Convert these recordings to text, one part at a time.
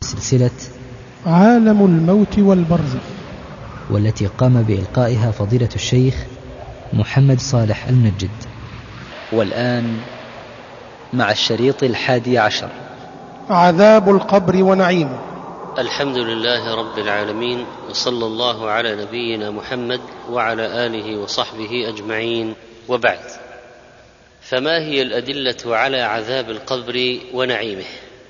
سلسلة عالم الموت والبرزخ، والتي قام بإلقائها فضيلة الشيخ محمد صالح المنجد. والآن مع الشريط 11، عذاب القبر ونعيمه. الحمد لله رب العالمين، وصلى الله على نبينا محمد وعلى آله وصحبه أجمعين، وبعد. فما هي الأدلة على عذاب القبر ونعيمه؟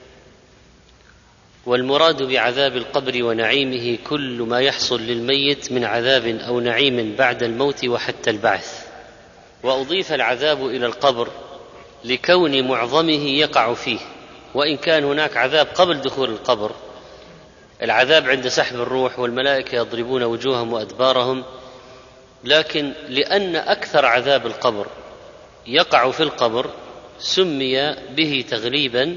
والمراد بعذاب القبر ونعيمه كل ما يحصل للميت من عذاب أو نعيم بعد الموت وحتى البعث. وأضيف العذاب إلى القبر لكون معظمه يقع فيه، وإن كان هناك عذاب قبل دخول القبر، العذاب عند سحب الروح والملائكة يضربون وجوههم وأدبارهم، لكن لأن أكثر عذاب القبر يقع في القبر سمي به تغليبا،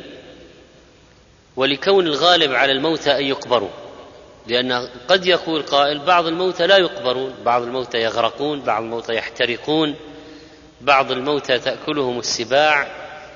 ولكون الغالب على الموتى أن يقبروا، لأن قد يقول قائل بعض الموتى لا يقبرون، بعض الموتى يغرقون، بعض الموتى يحترقون، بعض الموتى تأكلهم السباع،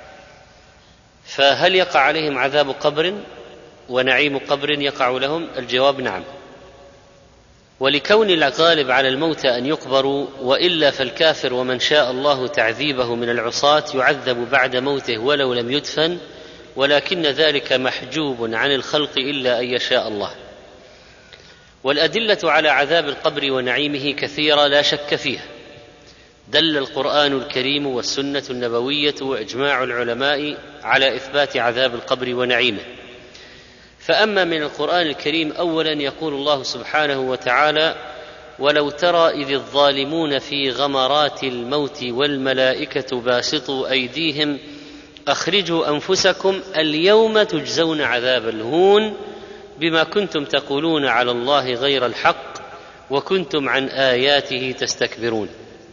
فهل يقع عليهم عذاب قبر ونعيم قبر يقع لهم؟ الجواب نعم. ولكون الغالب على الموتى أن يقبروا، وإلا فالكافر ومن شاء الله تعذيبه من العصاة يعذب بعد موته ولو لم يدفن، ولكن ذلك محجوب عن الخلق إلا أن يشاء الله. والأدلة على عذاب القبر ونعيمه كثيرة لا شك فيها، دل القرآن الكريم والسنة النبوية وإجماع العلماء على إثبات عذاب القبر ونعيمه. فأما من القرآن الكريم، أولا يقول الله سبحانه وتعالى: ولو ترى إذ الظالمون في غمرات الموت والملائكة باسطوا أيديهم أخرجوا أنفسكم اليوم تجزون عذاب الهون بما كنتم تقولون على الله غير الحق وكنتم عن آياته تستكبرون.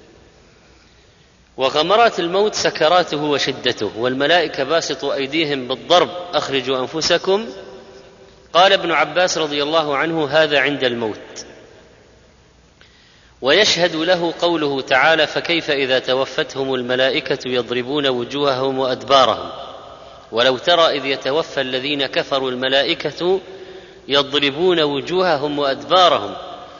وغمرات الموت سكراته وشدته، والملائكة باسطوا أيديهم بالضرب أخرجوا أنفسكم. قال ابن عباس رضي الله عنه: هذا عند الموت. ويشهد له قوله تعالى: فكيف إذا توفتهم الملائكة يضربون وجوههم وأدبارهم. ولو ترى إذ يتوفى الذين كفروا الملائكة يضربون وجوههم وأدبارهم.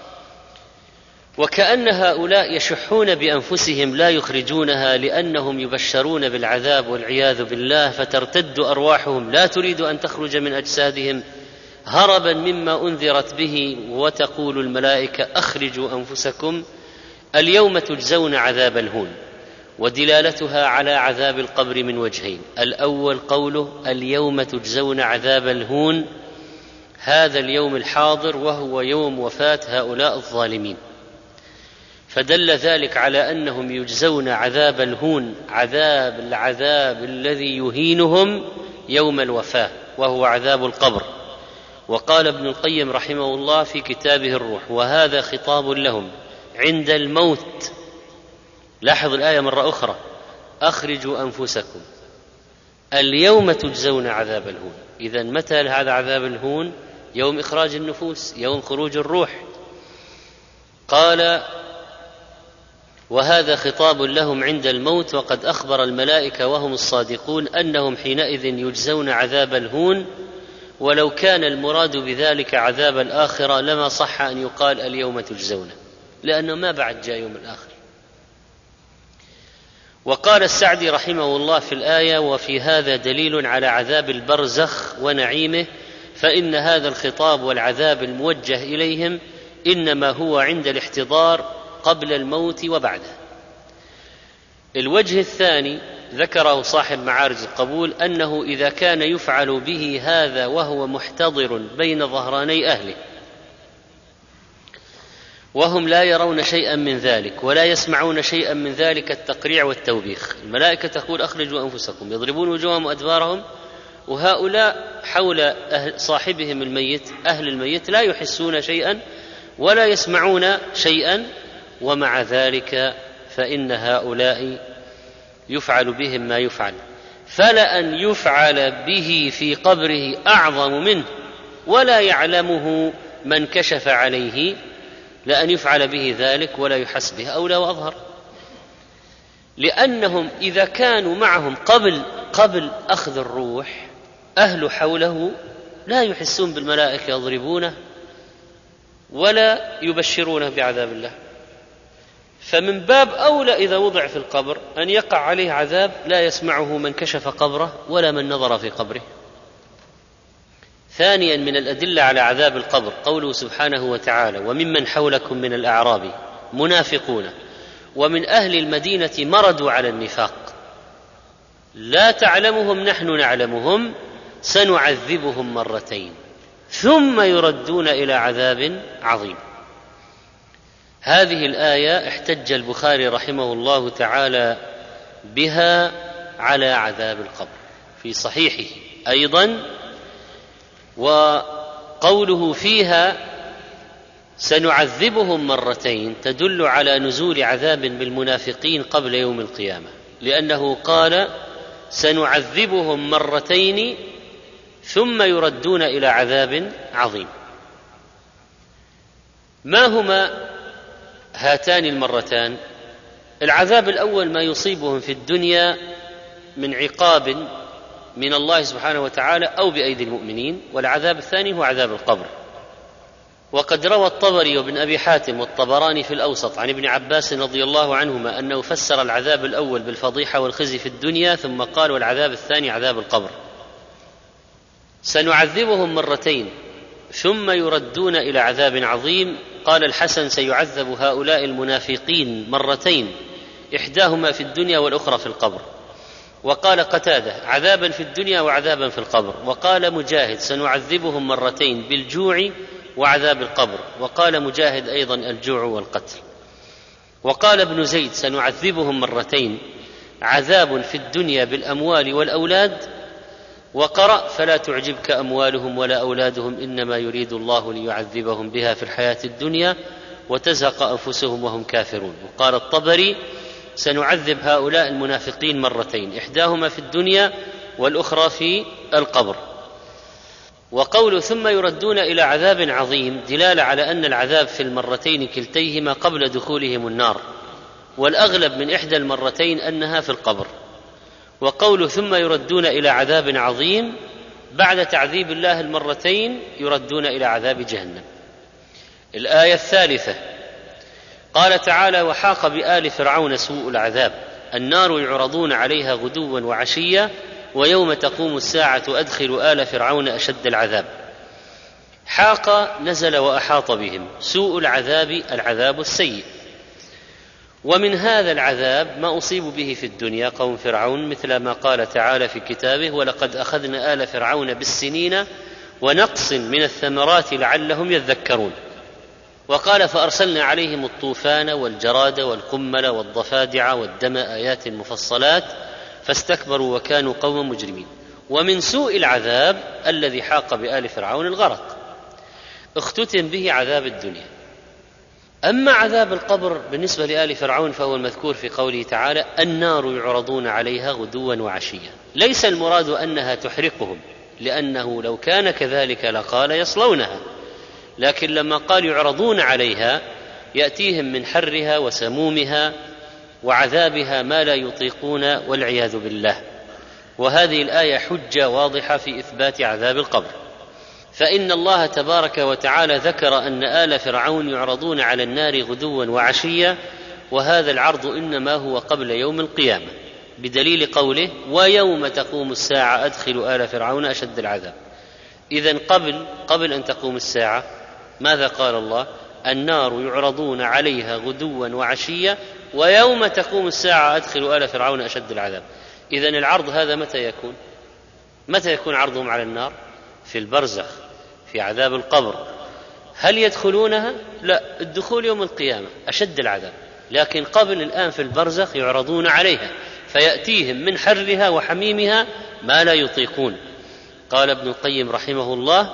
وكأن هؤلاء يشحون بأنفسهم لا يخرجونها لأنهم يبشرون بالعذاب والعياذ بالله، فترتد أرواحهم لا تريد أن تخرج من أجسادهم هربا مما أنذرت به، وتقول الملائكة: أخرجوا أنفسكم اليوم تجزون عذاب الهون. ودلالتها على عذاب القبر من وجهين: الأول قوله اليوم تجزون عذاب الهون، هذا اليوم الحاضر وهو يوم وفاة هؤلاء الظالمين، فدل ذلك على أنهم يجزون عذاب الهون، العذاب الذي يهينهم يوم الوفاة، وهو عذاب القبر. وقال ابن القيم رحمه الله في كتابه الروح: وهذا خطاب لهم عند الموت. لاحظ الآية مرة أخرى: أخرجوا أنفسكم اليوم تجزون عذاب الهون. إذن متى هذا عذاب الهون؟ يوم إخراج النفوس، يوم خروج الروح. قال: وهذا خطاب لهم عند الموت، وقد أخبر الملائكة وهم الصادقون أنهم حينئذ يجزون عذاب الهون، ولو كان المراد بذلك عذاب الآخرة لما صح أن يقال اليوم تجزون، لأنه ما بعد جاء يوم الآخر. وقال السعدي رحمه الله في الآية: وفي هذا دليل على عذاب البرزخ ونعيمه، فإن هذا الخطاب والعذاب الموجه إليهم إنما هو عند الاحتضار قبل الموت وبعده. الوجه الثاني ذكره صاحب معارج القبول، أنه إذا كان يفعل به هذا وهو محتضر بين ظهراني أهله وهم لا يرون شيئا من ذلك ولا يسمعون شيئا من ذلك التقريع والتوبيخ. الملائكة تقول: أخرجوا أنفسكم، يضربون وجوههم وأدبارهم، وهؤلاء حول صاحبهم الميت، أهل الميت، لا يحسون شيئا ولا يسمعون شيئا، ومع ذلك فإن هؤلاء يفعل بهم ما يفعل. فلأن يفعل به في قبره أعظم منه ولا يعلمه من كشف عليه، لأن يفعل به ذلك ولا يحس به أولى وأظهر، لأنهم إذا كانوا معهم قبل أخذ الروح أهل حوله لا يحسون بالملائكة يضربونه ولا يبشرونه بعذاب الله. فمن باب أولى إذا وضع في القبر أن يقع عليه عذاب لا يسمعه من كشف قبره ولا من نظر في قبره. ثانيا من الأدلة على عذاب القبر قوله سبحانه وتعالى: وممن حولكم من الأعراب منافقون ومن أهل المدينة مردوا على النفاق لا تعلمهم نحن نعلمهم سنعذبهم مرتين ثم يردون إلى عذاب عظيم. هذه الآية احتج البخاري رحمه الله تعالى بها على عذاب القبر في صحيحه أيضا، وقوله فيها سنعذبهم مرتين تدل على نزول عذاب بالمنافقين قبل يوم القيامة، لأنه قال سنعذبهم مرتين ثم يردون إلى عذاب عظيم. ما هما هاتان المرتان؟ العذاب الأول ما يصيبهم في الدنيا من عقاب من الله سبحانه وتعالى أو بأيدي المؤمنين، والعذاب الثاني هو عذاب القبر. وقد روى الطبري وابن أبي حاتم والطبراني في الأوسط عن ابن عباس رضي الله عنهما أنه فسر العذاب الأول بالفضيحة والخزي في الدنيا ثم قال والعذاب الثاني عذاب القبر. سنعذبهم مرتين ثم يردون إلى عذاب عظيم. قال الحسن سيعذب هؤلاء المنافقين مرتين إحداهما في الدنيا والأخرى في القبر. وقال قتادة عذابا في الدنيا وعذابا في القبر. وقال مجاهد سنعذبهم مرتين بالجوع وعذاب القبر. وقال مجاهد أيضا الجوع والقتل. وقال ابن زيد سنعذبهم مرتين عذاب في الدنيا بالأموال والأولاد. وقرأ فلا تعجبك أموالهم ولا أولادهم إنما يريد الله ليعذبهم بها في الحياة الدنيا وتزهق أنفسهم وهم كافرون. وقال الطبري سنعذب هؤلاء المنافقين مرتين إحداهما في الدنيا والأخرى في القبر. وقول ثم يردون إلى عذاب عظيم دلالة على أن العذاب في المرتين كلتيهما قبل دخولهم النار، والأغلب من إحدى المرتين أنها في القبر. وقول ثم يردون إلى عذاب عظيم بعد تعذيب الله المرتين يردون إلى عذاب جهنم. الآية الثالثة قال تعالى وحاق بآل فرعون سوء العذاب النار يعرضون عليها غدوا وعشيا ويوم تقوم الساعة أدخل آل فرعون أشد العذاب. حاق نزل وأحاط بهم، سوء العذاب العذاب السيء. ومن هذا العذاب ما أصيبوا به في الدنيا قوم فرعون، مثل ما قال تعالى في كتابه ولقد أخذنا آل فرعون بالسنين ونقص من الثمرات لعلهم يذكرون. وقال فأرسلنا عليهم الطوفان والجراد والقمل والضفادع والدم آيات مفصلات فاستكبروا وكانوا قوما مجرمين. ومن سوء العذاب الذي حاق بآل فرعون الغرق، اختتم به عذاب الدنيا. أما عذاب القبر بالنسبة لآل فرعون فهو المذكور في قوله تعالى النار يعرضون عليها غدوا وعشيا. ليس المراد أنها تحرقهم، لأنه لو كان كذلك لقال يصلونها، لكن لما قال يعرضون عليها يأتيهم من حرها وسمومها وعذابها ما لا يطيقون والعياذ بالله. وهذه الآية حجة واضحة في إثبات عذاب القبر، فإن الله تبارك وتعالى ذكر أن آل فرعون يعرضون على النار غدوا وعشيا، وهذا العرض إنما هو قبل يوم القيامة بدليل قوله ويوم تقوم الساعة أدخل آل فرعون أشد العذاب. إذن قبل أن تقوم الساعة ماذا قال الله؟ النار يعرضون عليها غدوا وعشيا ويوم تقوم الساعة أدخل آل فرعون أشد العذاب. إذن العرض هذا متى يكون عرضهم على النار؟ في البرزخ، في عذاب القبر. هل يدخلونها؟ لا، الدخول يوم القيامة أشد العذاب، لكن قبل الآن في البرزخ يعرضون عليها فيأتيهم من حرها وحميمها ما لا يطيقون. قال ابن القيم رحمه الله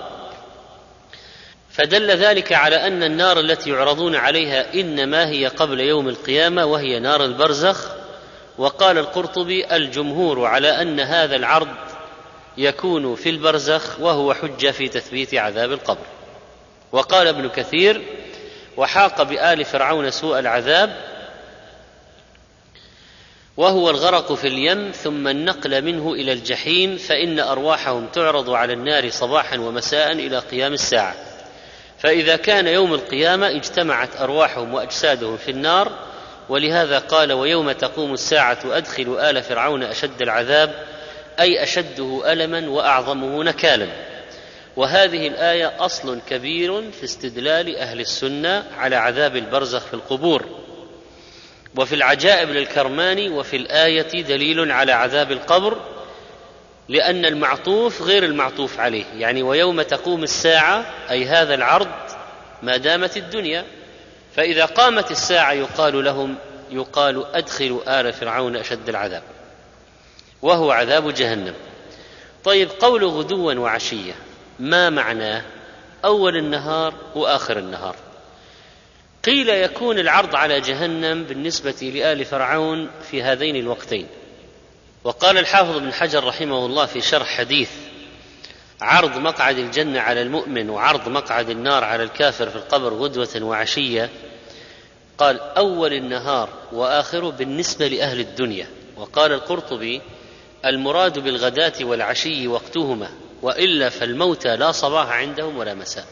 فدل ذلك على أن النار التي يعرضون عليها إنما هي قبل يوم القيامة وهي نار البرزخ. وقال القرطبي الجمهور على أن هذا العرض يكون في البرزخ وهو حجة في تثبيت عذاب القبر. وقال ابن كثير وحاق بآل فرعون سوء العذاب وهو الغرق في اليم ثم النقل منه إلى الجحيم، فإن أرواحهم تعرض على النار صباحا ومساء إلى قيام الساعة، فإذا كان يوم القيامة اجتمعت أرواحهم وأجسادهم في النار، ولهذا قال: ويوم تقوم الساعة أدخلوا آل فرعون أشد العذاب، أي أشده ألما وأعظمه نكالا. وهذه الآية أصل كبير في استدلال أهل السنة على عذاب البرزخ في القبور. وفي العجائب للكرماني: وفي الآية دليل على عذاب القبر، لأن المعطوف غير المعطوف عليه، يعني ويوم تقوم الساعة أي هذا العرض ما دامت الدنيا، فإذا قامت الساعة يقال أدخلوا آل فرعون أشد العذاب، وهو عذاب جهنم. طيب، قول غدوا وعشية ما معناه؟ أول النهار وآخر النهار. قيل يكون العرض على جهنم بالنسبة لآل فرعون في هذين الوقتين. وقال الحافظ ابن حجر رحمه الله في شرح حديث عرض مقعد الجنة على المؤمن وعرض مقعد النار على الكافر في القبر غدوة وعشية، قال أول النهار وآخره بالنسبة لأهل الدنيا. وقال القرطبي: المراد بالغداة والعشي وقتهما، وإلا فالموتى لا صباح عندهم ولا مساء.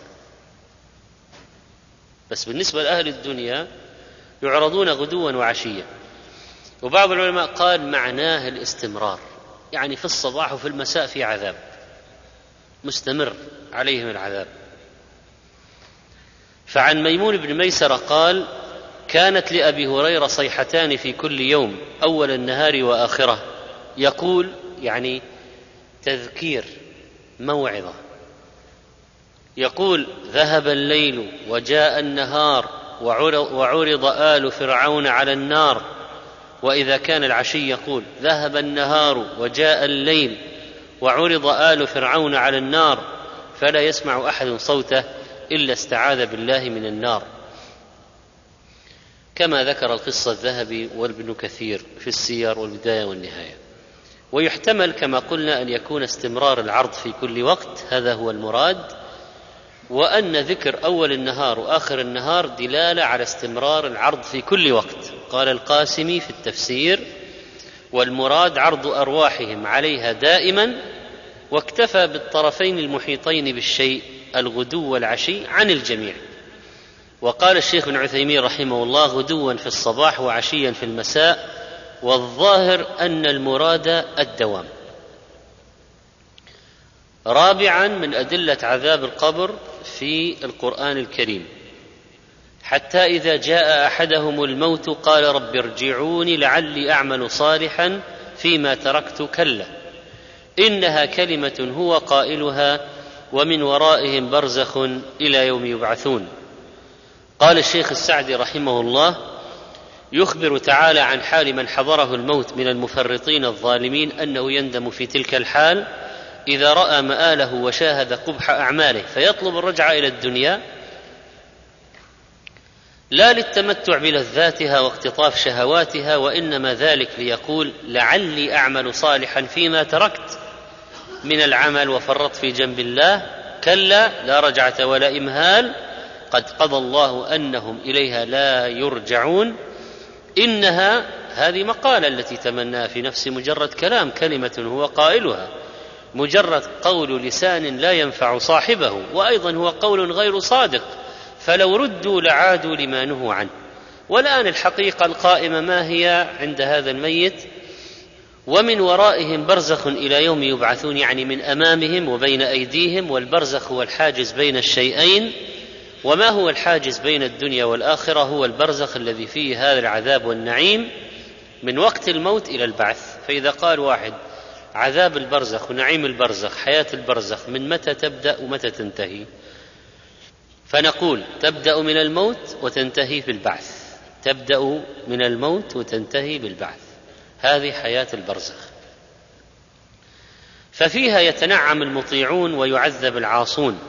بس بالنسبة لأهل الدنيا يعرضون غدوا وعشية. وبعض العلماء قال معناه الاستمرار، يعني في الصباح وفي المساء في عذاب مستمر عليهم العذاب. فعن ميمون بن ميسرة قال: كانت لأبي هريرة صيحتان في كل يوم، أول النهار وآخره، يقول يعني تذكير موعظة، يقول: ذهب الليل وجاء النهار وعرض آل فرعون على النار. وإذا كان العشي يقول: ذهب النهار وجاء الليل وعرض آل فرعون على النار، فلا يسمع أحد صوته إلا استعاذ بالله من النار، كما ذكر القصة الذهبي وابن كثير في السير والبداية والنهاية. ويحتمل كما قلنا أن يكون استمرار العرض في كل وقت، هذا هو المراد، وأن ذكر أول النهار وآخر النهار دلالة على استمرار العرض في كل وقت. قال القاسمي في التفسير: والمراد عرض أرواحهم عليها دائما، واكتفى بالطرفين المحيطين بالشيء الغدو والعشي عن الجميع. وقال الشيخ ابن عثيمين رحمه الله: غدوا في الصباح وعشيا في المساء، والظاهر أن المراد الدوام. رابعا من أدلة عذاب القبر في القرآن الكريم: حتى إذا جاء أحدهم الموت قال رب ارجعوني لعلي أعمل صالحا فيما تركت، كلا إنها كلمة هو قائلها ومن ورائهم برزخ إلى يوم يبعثون. قال الشيخ السعدي رحمه الله: يخبر تعالى عن حال من حضره الموت من المفرطين الظالمين أنه يندم في تلك الحال إذا رأى مآله وشاهد قبح أعماله، فيطلب الرجعة إلى الدنيا لا للتمتع بلذاتها واقتطاف شهواتها، وإنما ذلك ليقول لعلي أعمل صالحا فيما تركت من العمل وفرط في جنب الله، كلا لا رجعة ولا إمهال، قد قضى الله أنهم إليها لا يرجعون. إنها هذه مقالة التي تمناها في نفسي، مجرد كلام، كلمة هو قائلها، مجرد قول لسان لا ينفع صاحبه، وأيضا هو قول غير صادق، فلو ردوا لعادوا لما نهوا عنه. والآن الحقيقة القائمة ما هي عند هذا الميت؟ ومن ورائهم برزخ إلى يوم يبعثون، يعني من أمامهم وبين أيديهم، والبرزخ هو الحاجز بين الشيئين. وما هو الحاجز بين الدنيا والآخرة؟ هو البرزخ الذي فيه هذا العذاب والنعيم من وقت الموت إلى البعث. فإذا قال واحد عذاب البرزخ ونعيم البرزخ، حياة البرزخ من متى تبدأ ومتى تنتهي؟ فنقول تبدأ من الموت وتنتهي بالبعث، تبدأ من الموت وتنتهي بالبعث، هذه حياة البرزخ. ففيها يتنعم المطيعون ويعذب العاصون.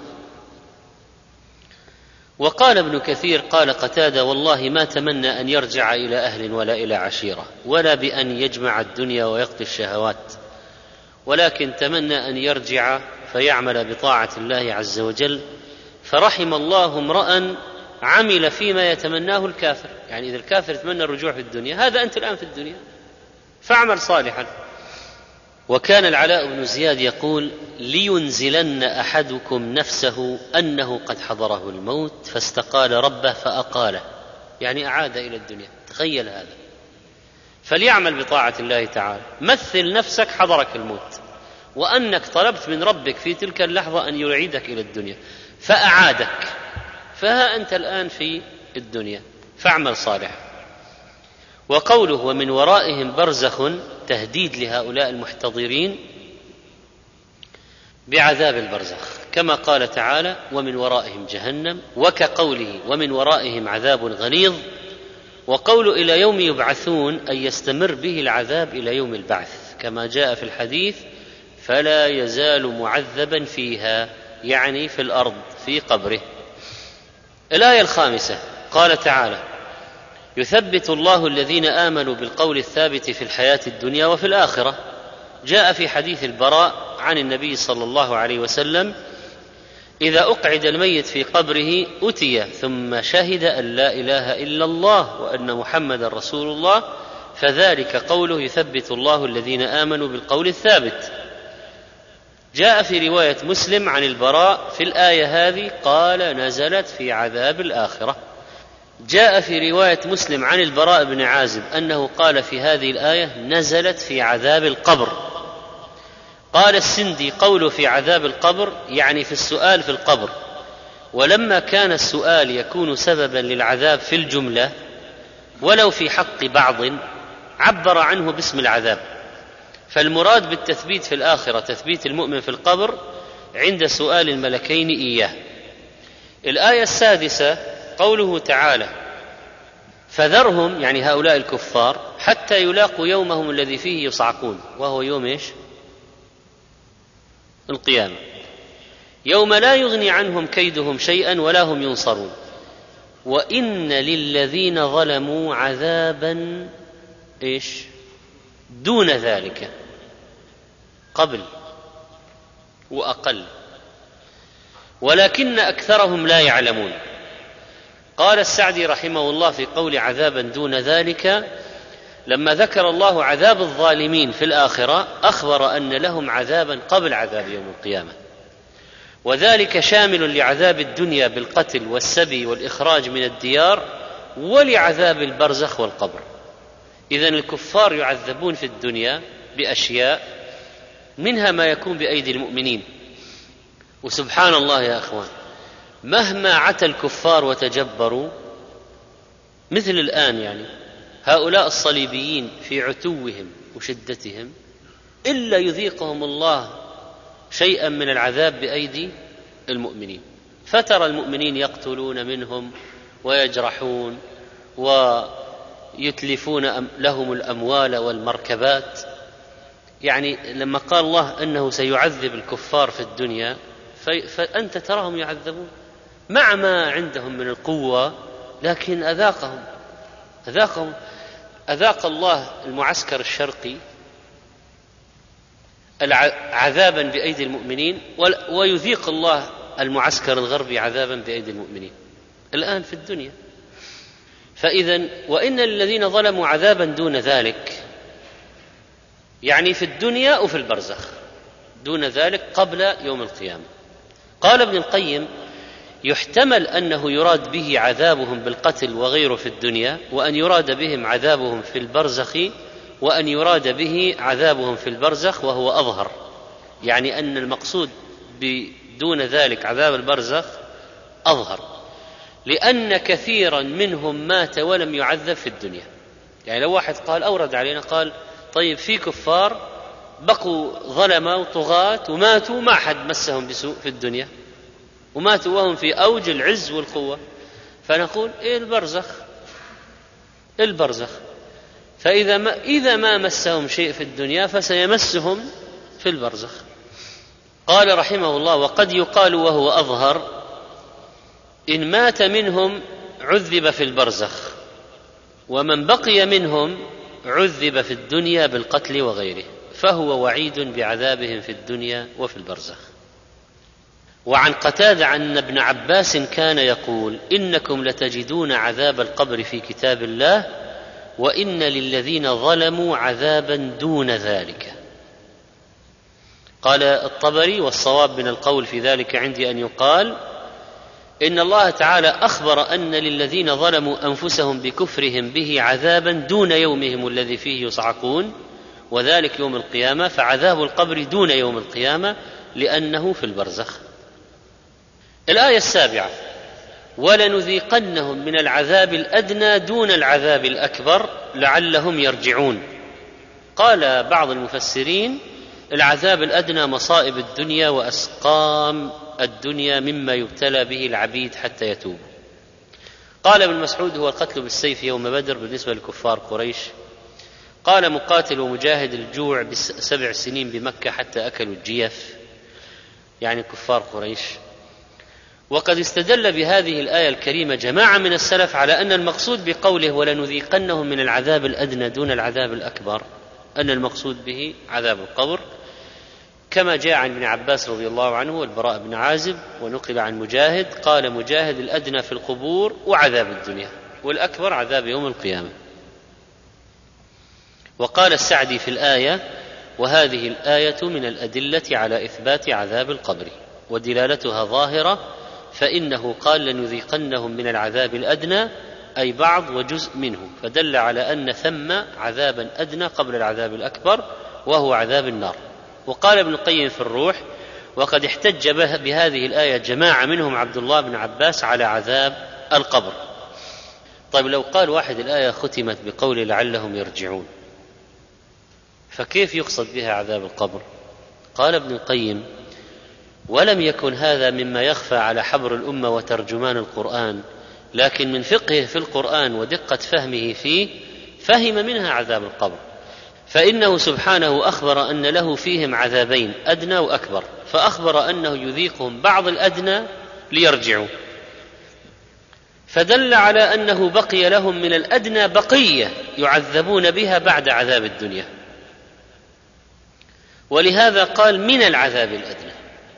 وقال ابن كثير: قال قتادة: والله ما تمنى أن يرجع إلى أهل ولا إلى عشيرة، ولا بأن يجمع الدنيا ويقضي الشهوات، ولكن تمنى أن يرجع فيعمل بطاعة الله عز وجل، فرحم الله امرأ عمل فيما يتمناه الكافر. يعني إذا الكافر يتمنى الرجوع في الدنيا، هذا أنت الآن في الدنيا فاعمل صالحا. وكان العلاء بن زياد يقول: لينزلن أحدكم نفسه أنه قد حضره الموت فاستقال ربه فأقاله، يعني أعاد إلى الدنيا. تخيل هذا. فليعمل بطاعة الله تعالى. مثل نفسك حضرك الموت وأنك طلبت من ربك في تلك اللحظة أن يعيدك إلى الدنيا فأعادك، فها أنت الآن في الدنيا، فاعمل صالحا. وقوله ومن ورائهم برزخ تهديد لهؤلاء المحتضرين بعذاب البرزخ، كما قال تعالى ومن ورائهم جهنم، وكقوله ومن ورائهم عذاب غليظ. وقول إلى يوم يبعثون أن يستمر به العذاب إلى يوم البعث، كما جاء في الحديث فلا يزال معذبا فيها، يعني في الأرض في قبره. الآية 5 قال تعالى يثبت الله الذين آمنوا بالقول الثابت في الحياة الدنيا وفي الآخرة. جاء في حديث البراء عن النبي صلى الله عليه وسلم إذا أقعد الميت في قبره أتي ثم شهد أن لا إله إلا الله وأن محمد رسول الله فذلك قوله يثبت الله الذين آمنوا بالقول الثابت. جاء في رواية مسلم عن البراء في الآية هذه قال نزلت في عذاب الآخرة. جاء في رواية مسلم عن البراء بن عازب أنه قال في هذه الآية نزلت في عذاب القبر. قال السندي قوله في عذاب القبر يعني في السؤال في القبر، ولما كان السؤال يكون سببا للعذاب في الجملة ولو في حق بعض عبر عنه باسم العذاب، فالمراد بالتثبيت في الآخرة تثبيت المؤمن في القبر عند سؤال الملكين إياه. الآية 6 قوله تعالى فذرهم يعني هؤلاء الكفار حتى يلاقوا يومهم الذي فيه يصعقون، وهو يوم إيش؟ القيامة، يوم لا يغني عنهم كيدهم شيئا ولا هم ينصرون، وإن للذين ظلموا عذابا إيش؟ دون ذلك، قبل وأقل، ولكن أكثرهم لا يعلمون. قال السعدي رحمه الله في قول عذابا دون ذلك لما ذكر الله عذاب الظالمين في الآخرة أخبر أن لهم عذابا قبل عذاب يوم القيامة، وذلك شامل لعذاب الدنيا بالقتل والسبي والإخراج من الديار ولعذاب البرزخ والقبر. إذن الكفار يعذبون في الدنيا بأشياء منها ما يكون بأيدي المؤمنين. وسبحان الله يا أخوان، مهما عتى الكفار وتجبروا مثل الآن يعني هؤلاء الصليبيين في عتوهم وشدتهم إلا يذيقهم الله شيئا من العذاب بأيدي المؤمنين، فترى المؤمنين يقتلون منهم ويجرحون ويتلفون لهم الأموال والمركبات. يعني لما قال الله أنه سيعذب الكفار في الدنيا فأنت تراهم يعذبون مع ما عندهم من القوة، لكن أذاق الله المعسكر الشرقي عذابا بأيدي المؤمنين، ويذيق الله المعسكر الغربي عذابا بأيدي المؤمنين الآن في الدنيا. فإذن وإن الذين ظلموا عذابا دون ذلك يعني في الدنيا وفي البرزخ، دون ذلك قبل يوم القيامة. قال ابن القيم يحتمل أنه يراد به عذابهم بالقتل وغيره في الدنيا، وأن يراد بهم عذابهم في البرزخ، وأن يراد به عذابهم في البرزخ وهو أظهر، يعني أن المقصود بدون ذلك عذاب البرزخ أظهر، لأن كثيرا منهم مات ولم يعذب في الدنيا. يعني لو واحد قال أورد علينا قال طيب في كفار بقوا ظلمة وطغاة وماتوا ما أحد مسهم بسوء في الدنيا وماتوا وهم في أوج العز والقوة، فنقول إيه البرزخ. فإذا ما مسهم شيء في الدنيا فسيمسهم في البرزخ. قال رحمه الله وقد يقال وهو أظهر إن مات منهم عذب في البرزخ، ومن بقي منهم عذب في الدنيا بالقتل وغيره، فهو وعيد بعذابهم في الدنيا وفي البرزخ. وعن قتادة أن ابن عباس كان يقول إنكم لتجدون عذاب القبر في كتاب الله وإن للذين ظلموا عذابا دون ذلك. قال الطبري: والصواب من القول في ذلك عندي أن يقال إن الله تعالى أخبر أن للذين ظلموا أنفسهم بكفرهم به عذابا دون يومهم الذي فيه يصعقون، وذلك يوم القيامة، فعذاب القبر دون يوم القيامة لأنه في البرزخ. الآية 7: ولنذيقنهم من العذاب الأدنى دون العذاب الأكبر لعلهم يرجعون. قال بعض المفسرين: العذاب الأدنى مصائب الدنيا وأسقام الدنيا مما يبتلى به العبيد حتى يتوب. قال ابن مسعود: هو القتل بالسيف يوم بدر بالنسبة لكفار قريش. قال مقاتل ومجاهد: الجوع ب7 سنين بمكة حتى أكلوا الجيف، يعني كفار قريش. وقد استدل بهذه الآية الكريمة جماعة من السلف على أن المقصود بقوله ولنذيقنهم من العذاب الأدنى دون العذاب الأكبر أن المقصود به عذاب القبر، كما جاء عن ابن عباس رضي الله عنه والبراء بن عازب، ونقل عن مجاهد قال مجاهد: الأدنى في القبور وعذاب الدنيا، والأكبر عذاب يوم القيامة. وقال السعدي في الآية: وهذه الآية من الأدلة على إثبات عذاب القبر ودلالتها ظاهرة، فإنه قال لنذيقنهم من العذاب الأدنى أي بعض وجزء منه، فدل على أن ثم عذابا أدنى قبل العذاب الأكبر وهو عذاب النار. وقال ابن القيم في الروح: وقد احتج بهذه الآية جماعة منهم عبد الله بن عباس على عذاب القبر. طيب لو قال واحد الآية ختمت بقول لعلهم يرجعون، فكيف يقصد بها عذاب القبر؟ قال ابن القيم: ولم يكن هذا مما يخفى على حبر الأمة وترجمان القرآن، لكن من فقهه في القرآن ودقة فهمه فيه فهم منها عذاب القبر، فإنه سبحانه أخبر أن له فيهم عذابين أدنى وأكبر، فأخبر أنه يذيقهم بعض الأدنى ليرجعوا، فدل على أنه بقي لهم من الأدنى بقية يعذبون بها بعد عذاب الدنيا، ولهذا قال من العذاب الأدنى.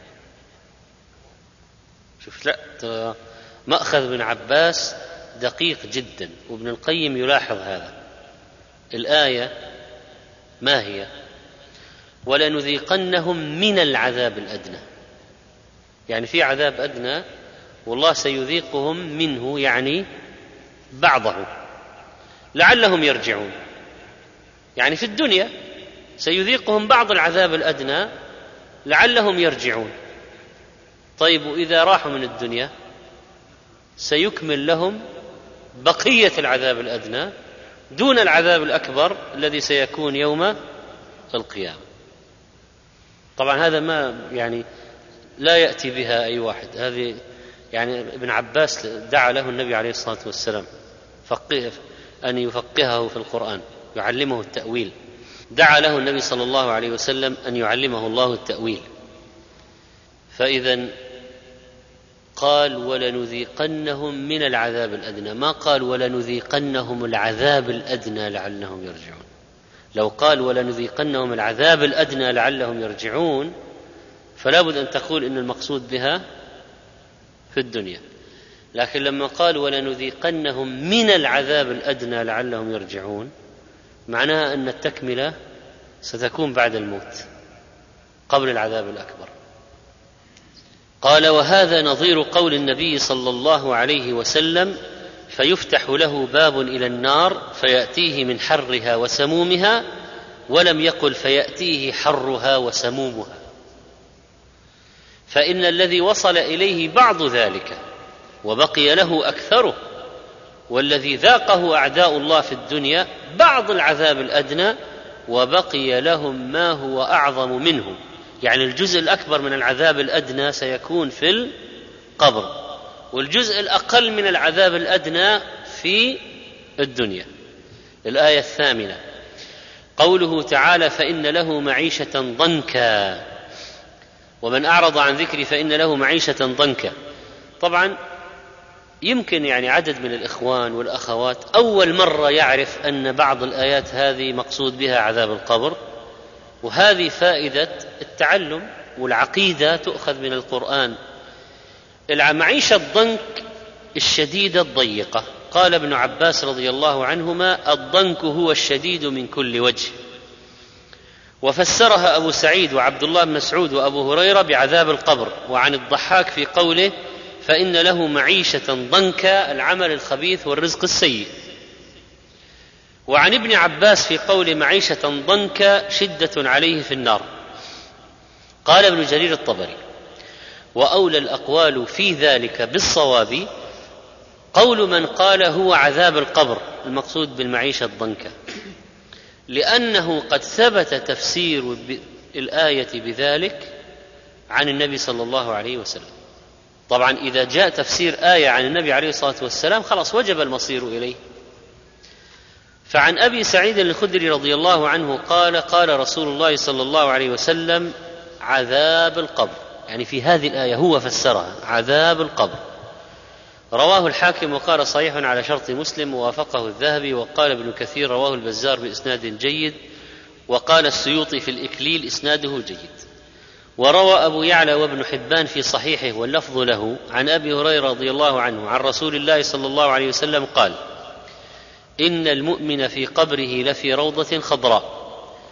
شوف، لا مأخذ ابن عباس دقيق جدا، وابن القيم يلاحظ هذا. الآية ما هي؟ ولنذيقنهم من العذاب الأدنى، يعني في عذاب أدنى والله سيذيقهم منه، يعني بعضه، لعلهم يرجعون، يعني في الدنيا سيذيقهم بعض العذاب الأدنى لعلهم يرجعون. طيب وإذا راحوا من الدنيا سيكمل لهم بقية العذاب الأدنى دون العذاب الأكبر الذي سيكون يوم القيامة. طبعا هذا ما يعني لا يأتي بها أي واحد، هذه يعني ابن عباس دعا له النبي عليه الصلاة والسلام أن يفقهه في القرآن، يعلمه التأويل، دعا له النبي صلى الله عليه وسلم أن يعلمه الله التأويل. فإذا قال ولنذيقنهم من العذاب الأدنى، ما قال ولنذيقنهم العذاب الأدنى لعلهم يرجعون. لو قال ولنذيقنهم العذاب الأدنى لعلهم يرجعون فلا بد أن تقول إن المقصود بها في الدنيا، لكن لما قال ولنذيقنهم من العذاب الأدنى لعلهم يرجعون معناها أن التكملة ستكون بعد الموت قبل العذاب الأكبر. قال وهذا نظير قول النبي صلى الله عليه وسلم فيفتح له باب إلى النار فيأتيه من حرها وسمومها، ولم يقل فيأتيه حرها وسمومها، فإن الذي وصل إليه بعض ذلك وبقي له أكثره، والذي ذاقه أعداء الله في الدنيا بعض العذاب الأدنى وبقي لهم ما هو أعظم منه، يعني الجزء الأكبر من العذاب الأدنى سيكون في القبر، والجزء الأقل من العذاب الأدنى في الدنيا. الآية 8 قوله تعالى فإن له معيشة ضنكا ومن أعرض عن ذكري فإن له معيشة ضنكا. طبعا يمكن يعني عدد من الإخوان والأخوات أول مرة يعرف أن بعض الآيات هذه مقصود بها عذاب القبر، وهذه فائدة التعلم والعقيدة تؤخذ من القرآن. المعيشة الضنك الشديدة الضيقة قال ابن عباس رضي الله عنهما: الضنك هو الشديد من كل وجه. وفسرها أبو سعيد وعبد الله بن مسعود وأبو هريرة بعذاب القبر. وعن الضحاك في قوله: فإن له معيشة ضنكا، العمل الخبيث والرزق السيء. وعن ابن عباس في قول معيشة ضنكا: شدة عليه في النار. قال ابن جرير الطبري: وأولى الأقوال في ذلك بالصواب قول من قال هو عذاب القبر المقصود بالمعيشة الضنكا، لأنه قد ثبت تفسير الآية بذلك عن النبي صلى الله عليه وسلم. طبعا إذا جاء تفسير آية عن النبي عليه الصلاة والسلام خلاص وجب المصير إليه. فعن أبي سعيد الخدري رضي الله عنه قال: قال رسول الله صلى الله عليه وسلم: عذاب القبر، يعني في هذه الآية هو فسرها عذاب القبر. رواه الحاكم وقال صحيح على شرط مسلم، ووافقه الذهبي. وقال ابن كثير: رواه البزار بإسناد جيد. وقال السيوطي في الإكليل: إسناده جيد. وروى أبو يعلى وابن حبان في صحيحه واللفظ له عن أبي هريرة رضي الله عنه عن رسول الله صلى الله عليه وسلم قال: إن المؤمن في قبره لفي روضة خضراء،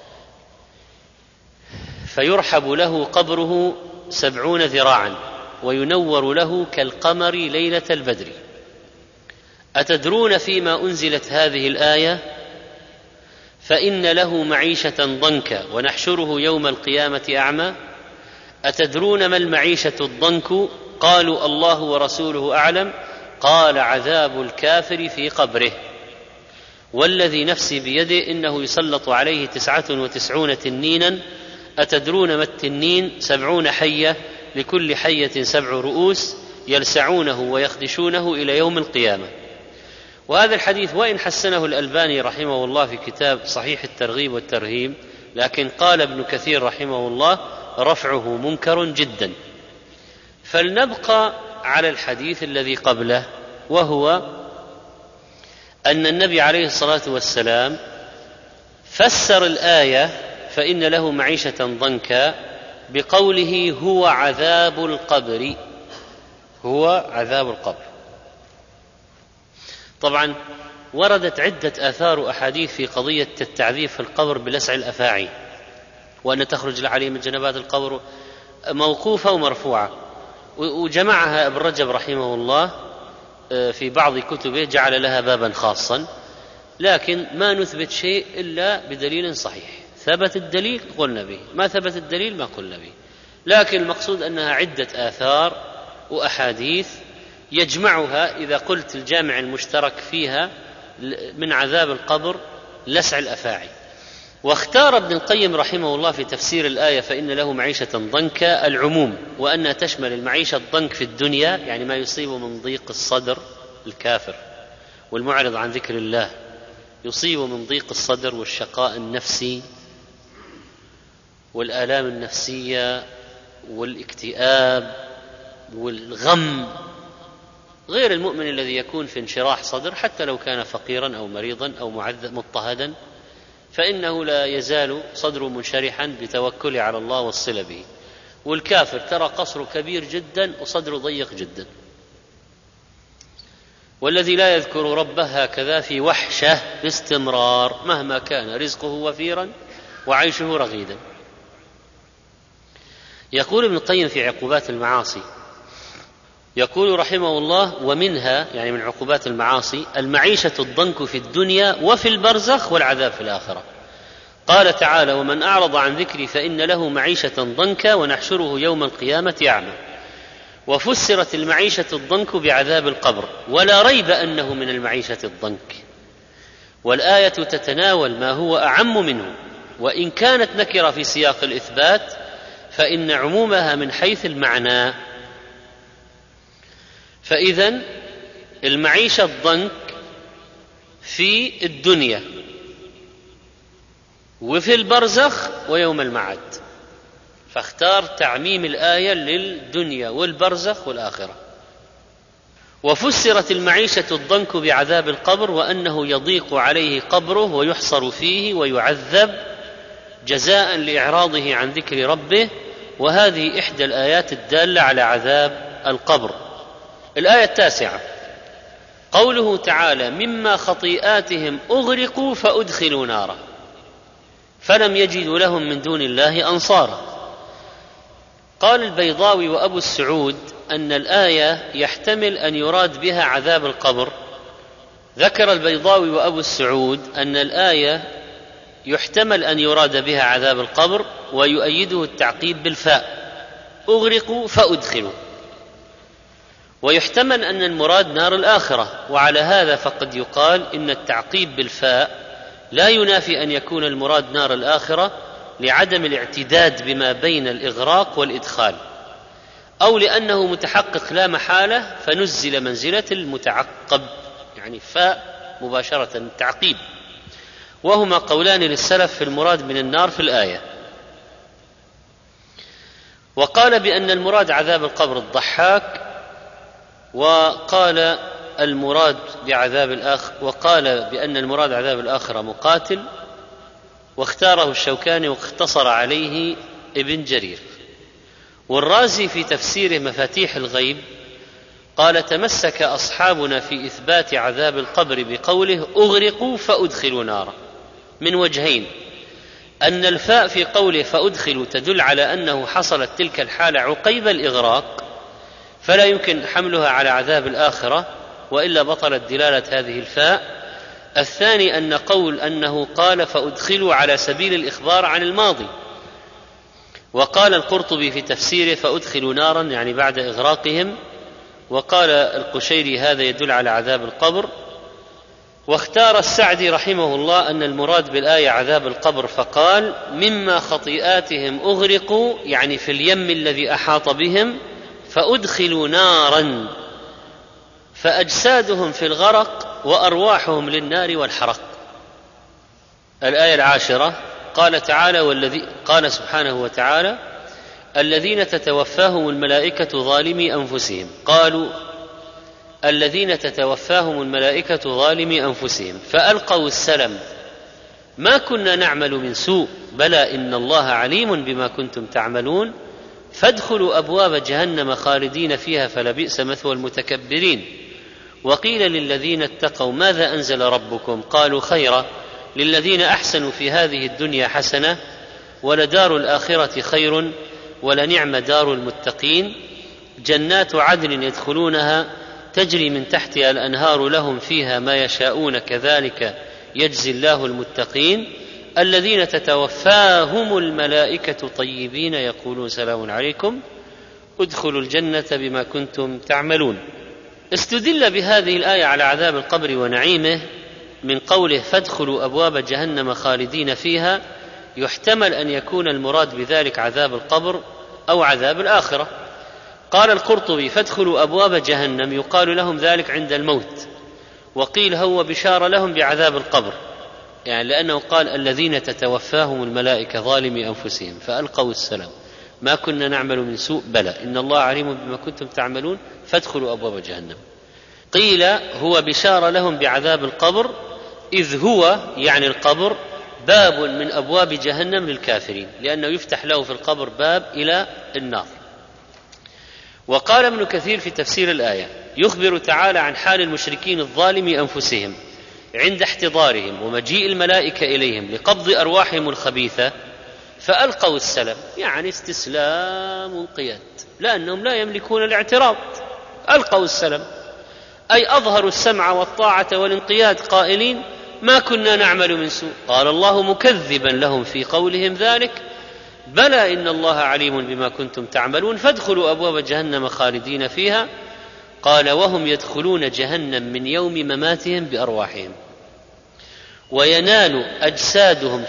فيرحب له قبره 70 ذراعا، وينور له كالقمر ليلة البدر. أتدرون فيما أنزلت هذه الآية؟ فإن له معيشة ضنكا ونحشره يوم القيامة أعمى. أتدرون ما المعيشة الضنك؟ قالوا: الله ورسوله أعلم. قال: عذاب الكافر في قبره، والذي نفسي بيده إنه يسلط عليه 99 تنينا. أتدرون ما التنين؟ 70 حية، لكل حية 7 رؤوس، يلسعونه ويخدشونه إلى يوم القيامة. وهذا الحديث وإن حسنه الألباني رحمه الله في كتاب صحيح الترغيب والترهيب، لكن قال ابن كثير رحمه الله: رفعه منكر جدا. فلنبقى على الحديث الذي قبله، وهو أن النبي عليه الصلاة والسلام فسر الآية فإن له معيشة ضنكا بقوله: هو عذاب القبر، هو عذاب القبر. طبعا وردت عدة آثار أحاديث في قضية التعذيب في القبر بلسع الأفاعي، وأن تخرج العلي من جنبات القبر، موقوفة ومرفوعة، وجمعها ابن رجب رحمه الله في بعض كتبه، جعل لها بابا خاصا. لكن ما نثبت شيء إلا بدليل صحيح، ثبت الدليل قلنا به، ما ثبت الدليل ما قلنا به. لكن المقصود أنها عدة آثار وأحاديث يجمعها، إذا قلت الجامع المشترك فيها من عذاب القبر لسع الأفاعي. واختار ابن القيم رحمه الله في تفسير الآية فإن له معيشة ضنكا العموم، وأنها تشمل المعيشة الضنك في الدنيا، يعني ما يصيب من ضيق الصدر الكافر والمعرض عن ذكر الله، يصيب من ضيق الصدر والشقاء النفسي والآلام النفسية والاكتئاب والغم، غير المؤمن الذي يكون في انشراح صدر حتى لو كان فقيرا أو مريضا أو مضطهدا، فإنه لا يزال صدره منشرحا بتوكله على الله والصلة به. والكافر ترى قصره كبير جدا وصدره ضيق جدا. والذي لا يذكر ربه هكذا في وحشة باستمرار مهما كان رزقه وفيرا وعيشه رغيدا. يقول ابن القيم في عقوبات المعاصي، يقول رحمه الله: ومنها، يعني من عقوبات المعاصي، المعيشة الضنك في الدنيا وفي البرزخ والعذاب في الآخرة. قال تعالى: ومن أعرض عن ذكري فإن له معيشة ضنكا ونحشره يوم القيامة أعمى. وفسرت المعيشة الضنك بعذاب القبر، ولا ريب أنه من المعيشة الضنك، والآية تتناول ما هو أعم منه، وإن كانت نكرة في سياق الإثبات فإن عمومها من حيث المعنى. فإذن المعيشة الضنك في الدنيا وفي البرزخ ويوم المعاد، فاختار تعميم الآية للدنيا والبرزخ والآخرة. وفسرت المعيشة الضنك بعذاب القبر، وأنه يضيق عليه قبره ويحصر فيه ويعذب جزاء لإعراضه عن ذكر ربه، وهذه إحدى الآيات الدالة على عذاب القبر. الآية 9: قوله تعالى مما خطيئاتهم أغرقوا فأدخلوا نارا فلم يجدوا لهم من دون الله أنصارا. قال البيضاوي وأبو السعود أن الآية يحتمل أن يراد بها عذاب القبر. ذكر البيضاوي وأبو السعود أن الآية يحتمل أن يراد بها عذاب القبر، ويؤيده التعقيب بالفاء أغرقوا فأدخلوا، ويحتمل أن المراد نار الآخرة. وعلى هذا فقد يقال إن التعقيب بالفاء لا ينافي أن يكون المراد نار الآخرة لعدم الاعتداد بما بين الإغراق والإدخال، أو لأنه متحقق لا محالة فنزل منزلة المتعقب، يعني فاء مباشرة التعقيب. وهما قولان للسلف في المراد من النار في الآية. وقال بأن المراد عذاب القبر الضحاك، وقال بأن المراد عذاب الآخرة مقاتل، واختاره الشوكاني واختصر عليه ابن جرير. والرازي في تفسيره مفاتيح الغيب قال تمسك أصحابنا في إثبات عذاب القبر بقوله أغرقوا فأدخلوا نارا من وجهين: أن الفاء في قوله فأدخلوا تدل على أنه حصلت تلك الحالة عقيب الإغراق، فلا يمكن حملها على عذاب الآخرة وإلا بطلت دلالة هذه الفاء. الثاني أنه قال فأدخلوا على سبيل الإخبار عن الماضي. وقال القرطبي في تفسيره فأدخلوا نارا يعني بعد إغراقهم. وقال القشيري هذا يدل على عذاب القبر. واختار السعدي رحمه الله أن المراد بالآية عذاب القبر، فقال مما خطيئاتهم أغرقوا يعني في اليم الذي أحاط بهم، فأدخلوا نارا فأجسادهم في الغرق وأرواحهم للنار والحرق. الآية 10 قال سبحانه وتعالى الذين تتوفاهم الملائكة ظالمي أنفسهم. قالوا الذين تتوفاهم الملائكة ظالمي أنفسهم فألقوا السلم ما كنا نعمل من سوء بلى إن الله عليم بما كنتم تعملون فادخلوا أبواب جهنم خالدين فيها فلبئس مثوى المتكبرين. وقيل للذين اتقوا ماذا أنزل ربكم؟ قالوا خيرا للذين أحسنوا في هذه الدنيا حسنة ولدار الآخرة خير ولنعم دار المتقين جنات عدن يدخلونها تجري من تحتها الأنهار لهم فيها ما يشاءون كذلك يجزي الله المتقين الذين تتوفاهم الملائكة طيبين يقولون سلام عليكم ادخلوا الجنة بما كنتم تعملون. استدل بهذه الآية على عذاب القبر ونعيمه من قوله فادخلوا أبواب جهنم خالدين فيها، يحتمل أن يكون المراد بذلك عذاب القبر أو عذاب الآخرة. قال القرطبي فادخلوا أبواب جهنم يقال لهم ذلك عند الموت، وقيل هو بشارة لهم بعذاب القبر، يعني لأنه قال الذين تتوفاهم الملائكة ظالمي أنفسهم فألقوا السلام ما كنا نعمل من سوء بلى إن الله عليم بما كنتم تعملون فادخلوا أبواب جهنم. قيل هو بشارة لهم بعذاب القبر إذ هو يعني القبر باب من أبواب جهنم للكافرين، لأنه يفتح له في القبر باب إلى النار. وقال ابن كثير في تفسير الآية يخبر تعالى عن حال المشركين الظالمي أنفسهم عند احتضارهم ومجيء الملائكة إليهم لقبض أرواحهم الخبيثة فألقوا السلام، يعني استسلام وانقياد لأنهم لا يملكون الاعتراض. ألقوا السلام أي أظهروا السمع والطاعة والانقياد قائلين ما كنا نعمل من سوء. قال الله مكذبا لهم في قولهم ذلك بلى إن الله عليم بما كنتم تعملون فادخلوا أبواب جهنم خالدين فيها. قال وهم يدخلون جهنم من يوم مماتهم بأرواحهم وينال أجسادهم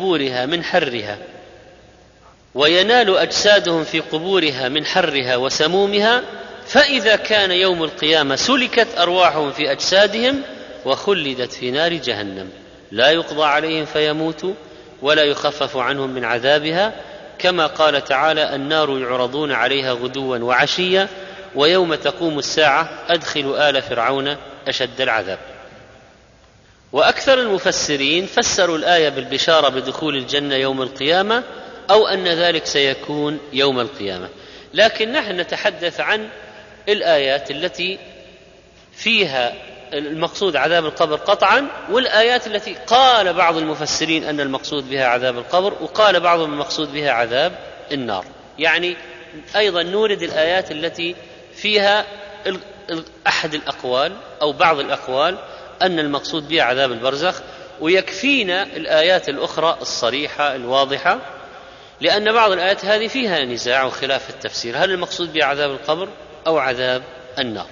في قبورها من حرها وسمومها، فإذا كان يوم القيامة سلكت أرواحهم في أجسادهم وخلدت في نار جهنم لا يقضى عليهم فيموتوا ولا يخفف عنهم من عذابها، كما قال تعالى النار يعرضون عليها غدوا وعشيا ويوم تقوم الساعة أدخلوا آل فرعون أشد العذاب. وأكثر المفسرين فسروا الآية بالبشارة بدخول الجنة يوم القيامة أو أن ذلك سيكون يوم القيامة، لكن نحن نتحدث عن الآيات التي فيها المقصود عذاب القبر قطعا، والآيات التي قال بعض المفسرين أن المقصود بها عذاب القبر، وقال بعضهم المقصود بها عذاب النار. يعني أيضا نورد الآيات التي فيها أحد الأقوال أو بعض الأقوال أن المقصود بها عذاب البرزخ، ويكفينا الآيات الأخرى الصريحة الواضحة، لأن بعض الآيات هذه فيها نزاع وخلاف في التفسير، هل المقصود بها عذاب القبر أو عذاب النار.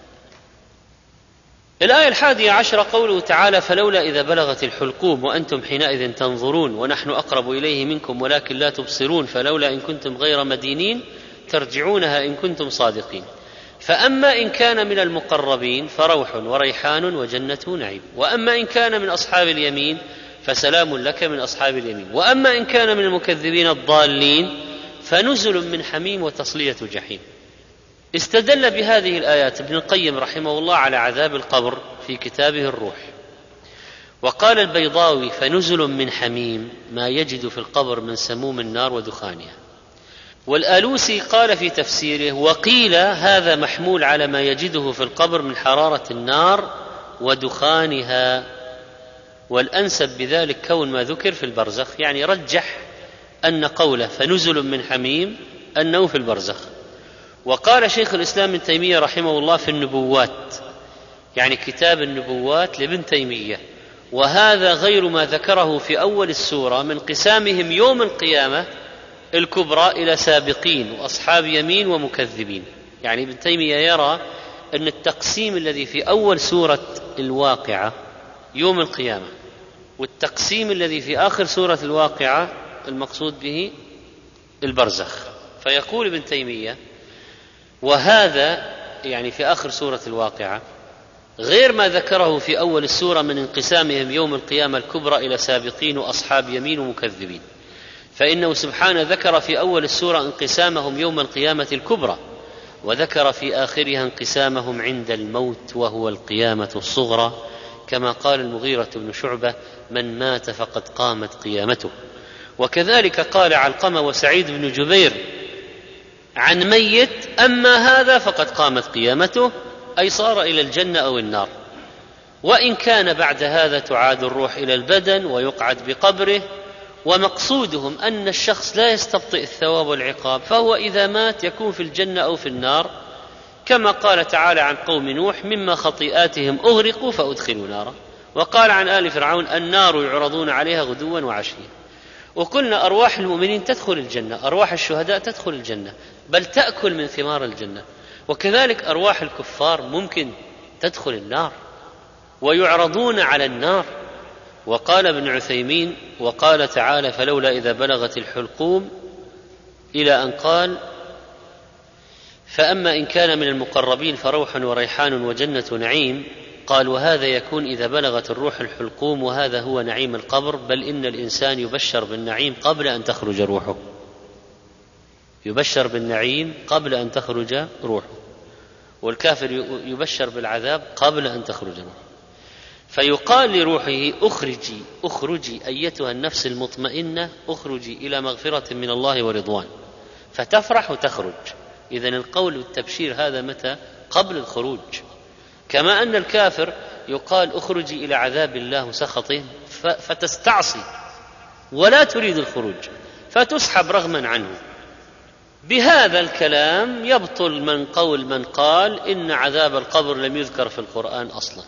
الآية 11 قوله تعالى: فلولا إذا بلغت الحلقوم وأنتم حينئذ تنظرون ونحن أقرب إليه منكم ولكن لا تبصرون فلولا إن كنتم غير مدينين ترجعونها إن كنتم صادقين. فأما إن كان من المقربين فروح وريحان وجنة نعيم، وأما إن كان من أصحاب اليمين فسلام لك من أصحاب اليمين، وأما إن كان من المكذبين الضالين فنزل من حميم وتصلية جحيم. استدل بهذه الآيات ابن القيم رحمه الله على عذاب القبر في كتابه الروح، وقال البيضاوي: فنزل من حميم ما يجد في القبر من سموم النار ودخانها. والآلوسي قال في تفسيره: وقيل هذا محمول على ما يجده في القبر من حرارة النار ودخانها، والأنسب بذلك كون ما ذكر في البرزخ، يعني رجح أن قوله فنزل من حميم أنه في البرزخ. وقال شيخ الإسلام ابن تيمية رحمه الله في النبوات، يعني كتاب النبوات لابن تيمية، وهذا غير ما ذكره في أول السورة من قسامهم يوم القيامة الكبرى إلى سابقين وأصحاب يمين ومكذبين. يعني ابن تيمية يرى أن التقسيم الذي في أول سورة الواقعة يوم القيامة، والتقسيم الذي في آخر سورة الواقعة المقصود به البرزخ. فيقول ابن تيمية: وهذا يعني في آخر سورة الواقعة غير ما ذكره في أول السورة من انقسامهم يوم القيامة الكبرى إلى سابقين وأصحاب يمين ومكذبين، فإنه سبحانه ذكر في أول السورة انقسامهم يوم القيامة الكبرى، وذكر في آخرها انقسامهم عند الموت وهو القيامة الصغرى، كما قال المغيرة بن شعبة: من مات فقد قامت قيامته. وكذلك قال علقمة وسعيد بن جبير عن ميت: أما هذا فقد قامت قيامته، أي صار إلى الجنة أو النار. وإن كان بعد هذا تعاد الروح إلى البدن ويقعد بقبره. ومقصودهم أن الشخص لا يستبطئ الثواب والعقاب، فهو إذا مات يكون في الجنة أو في النار، كما قال تعالى عن قوم نوح: مما خطيئاتهم أغرقوا فأدخلوا نارا. وقال عن آل فرعون: النار يعرضون عليها غدوا وعشيا. وقلنا أرواح المؤمنين تدخل الجنة، أرواح الشهداء تدخل الجنة، بل تأكل من ثمار الجنة. وكذلك أرواح الكفار ممكن تدخل النار ويعرضون على النار. وقال ابن عثيمين: وقال تعالى: فلولا إذا بلغت الحلقوم، إلى أن قال: فأما إن كان من المقربين فروح وريحان وجنة نعيم. قال: وهذا يكون إذا بلغت الروح الحلقوم، وهذا هو نعيم القبر، بل إن الإنسان يبشر بالنعيم قبل أن تخرج روحه، يبشر بالنعيم قبل أن تخرج روحه، والكافر يبشر بالعذاب قبل أن تخرج روحه. فيقال لروحه: أخرجي أيتها النفس المطمئنة، أخرجي إلى مغفرة من الله ورضوان، فتفرح وتخرج. إذن القول والتبشير هذا متى؟ قبل الخروج. كما أن الكافر يقال: أخرجي إلى عذاب الله وسخطه، فتستعصي ولا تريد الخروج فتسحب رغما عنه. بهذا الكلام يبطل من قال إن عذاب القبر لم يذكر في القرآن أصلا،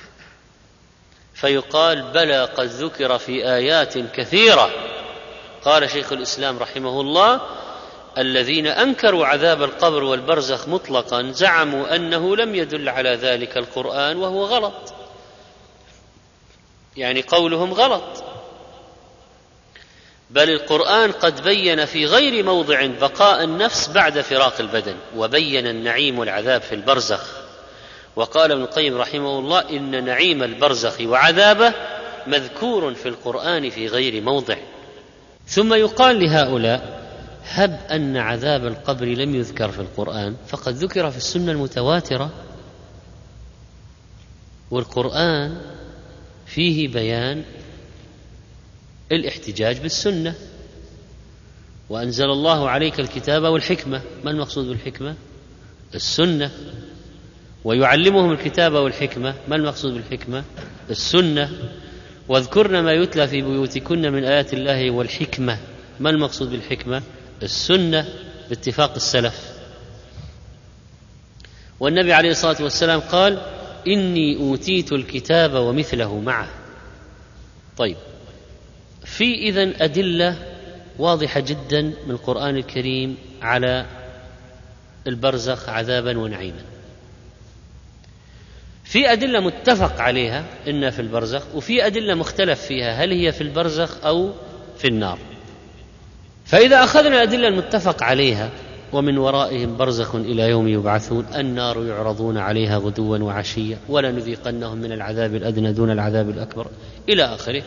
فيقال: بلى قد ذكر في آيات كثيرة. قال شيخ الإسلام رحمه الله: الذين أنكروا عذاب القبر والبرزخ مطلقا زعموا أنه لم يدل على ذلك القرآن، وهو غلط، يعني قولهم غلط، بل القرآن قد بين في غير موضع بقاء النفس بعد فراق البدن، وبين النعيم والعذاب في البرزخ. وقال ابن القيم رحمه الله: إن نعيم البرزخ وعذابه مذكور في القرآن في غير موضع. ثم يقال لهؤلاء: هب أن عذاب القبر لم يذكر في القرآن، فقد ذكر في السنة المتواترة، والقرآن فيه بيان الاحتجاج بالسنة. وأنزل الله عليك الكتاب والحكمة. ما المقصود بالحكمة؟ السنة. ويعلمهم الكتاب والحكمة. ما المقصود بالحكمة؟ السنة. واذكرن ما يتلى في بيوتكن من آيات الله والحكمة. ما المقصود بالحكمة؟ السنة باتفاق السلف. والنبي عليه الصلاة والسلام قال: إني أوتيت الكتاب ومثله معه. طيب، في إذن أدلة واضحة جدا من القرآن الكريم على البرزخ عذابا ونعيما. في أدلة متفق عليها إن في البرزخ، وفي أدلة مختلف فيها هل هي في البرزخ أو في النار. فإذا أخذنا الأدلة المتفق عليها: ومن ورائهم برزخ إلى يوم يبعثون، النار يعرضون عليها غدوا وعشيا ولنذيقنهم من العذاب الأدنى دون العذاب الأكبر إلى آخره.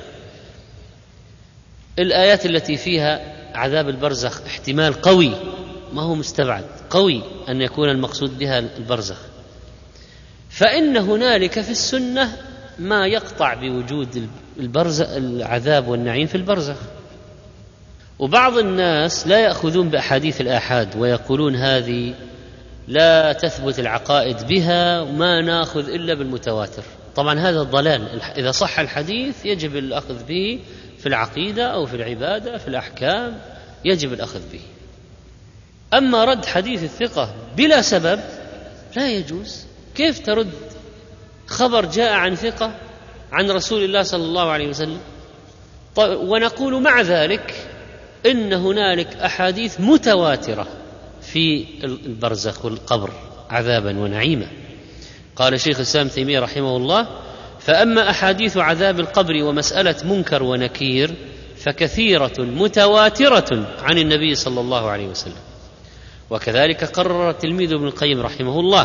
الآيات التي فيها عذاب البرزخ احتمال قوي، ما هو مستبعد، قوي أن يكون المقصود بها البرزخ. فإن هنالك في السنة ما يقطع بوجود العذاب والنعيم في البرزخ. وبعض الناس لا يأخذون بأحاديث الآحاد ويقولون هذه لا تثبت العقائد بها وما نأخذ إلا بالمتواتر. طبعا هذا الضلال. إذا صح الحديث يجب الأخذ به في العقيدة أو في العبادة في الأحكام، يجب الأخذ به. أما رد حديث الثقة بلا سبب لا يجوز. كيف ترد خبر جاء عن ثقة عن رسول الله صلى الله عليه وسلم؟ ونقول مع ذلك إن هنالك أحاديث متواترة في البرزخ والقبر عذابا ونعيما. قال شيخ الإسلام تيمية رحمه الله: فأما أحاديث عذاب القبر ومسألة منكر ونكير فكثيرة متواترة عن النبي صلى الله عليه وسلم. وكذلك قرر تلميذ ابن القيم رحمه الله.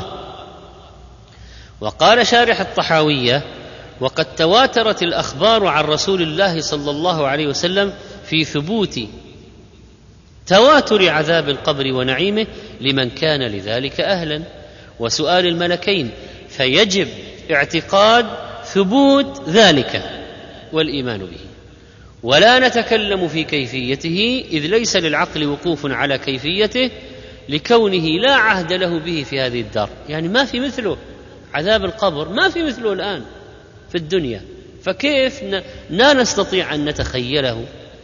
وقال شارح الطحاوية: وقد تواترت الأخبار عن رسول الله صلى الله عليه وسلم في ثبوت تواتر عذاب القبر ونعيمه لمن كان لذلك أهلا، وسؤال الملكين، فيجب اعتقاد ثبوت ذلك والإيمان به، ولا نتكلم في كيفيته إذ ليس للعقل وقوف على كيفيته لكونه لا عهد له به في هذه الدار. يعني ما في مثله عذاب القبر، ما في مثله الآن في الدنيا، فكيف لا نستطيع أن نتخيله؟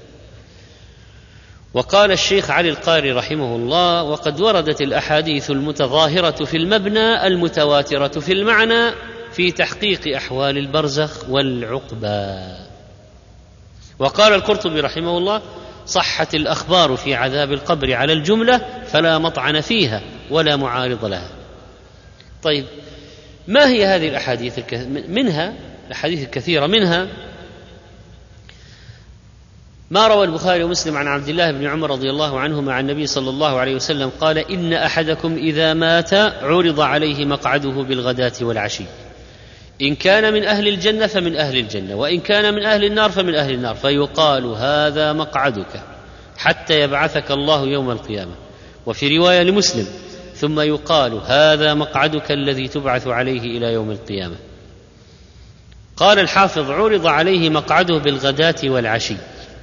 وقال الشيخ علي القاري رحمه الله: وقد وردت الأحاديث المتظاهرة في المبنى المتواترة في المعنى في تحقيق أحوال البرزخ والعقبى. وقال القرطبي رحمه الله: صحت الأخبار في عذاب القبر على الجملة فلا مطعن فيها ولا معارض لها. طيب، ما هي هذه الأحاديث؟ منها الأحاديث الكثيرة، منها ما روى البخاري ومسلم عن عبد الله بن عمر رضي الله عنهما عن النبي صلى الله عليه وسلم قال: إن أحدكم إذا مات عرض عليه مقعده بالغداة والعشي، إن كان من أهل الجنة فمن أهل الجنة، وإن كان من أهل النار فمن أهل النار، فيقال: هذا مقعدك حتى يبعثك الله يوم القيامة. وفي رواية لمسلم: ثم يقال: هذا مقعدك الذي تبعث عليه إلى يوم القيامة. قال الحافظ: عرض عليه مقعده بالغداة والعشي.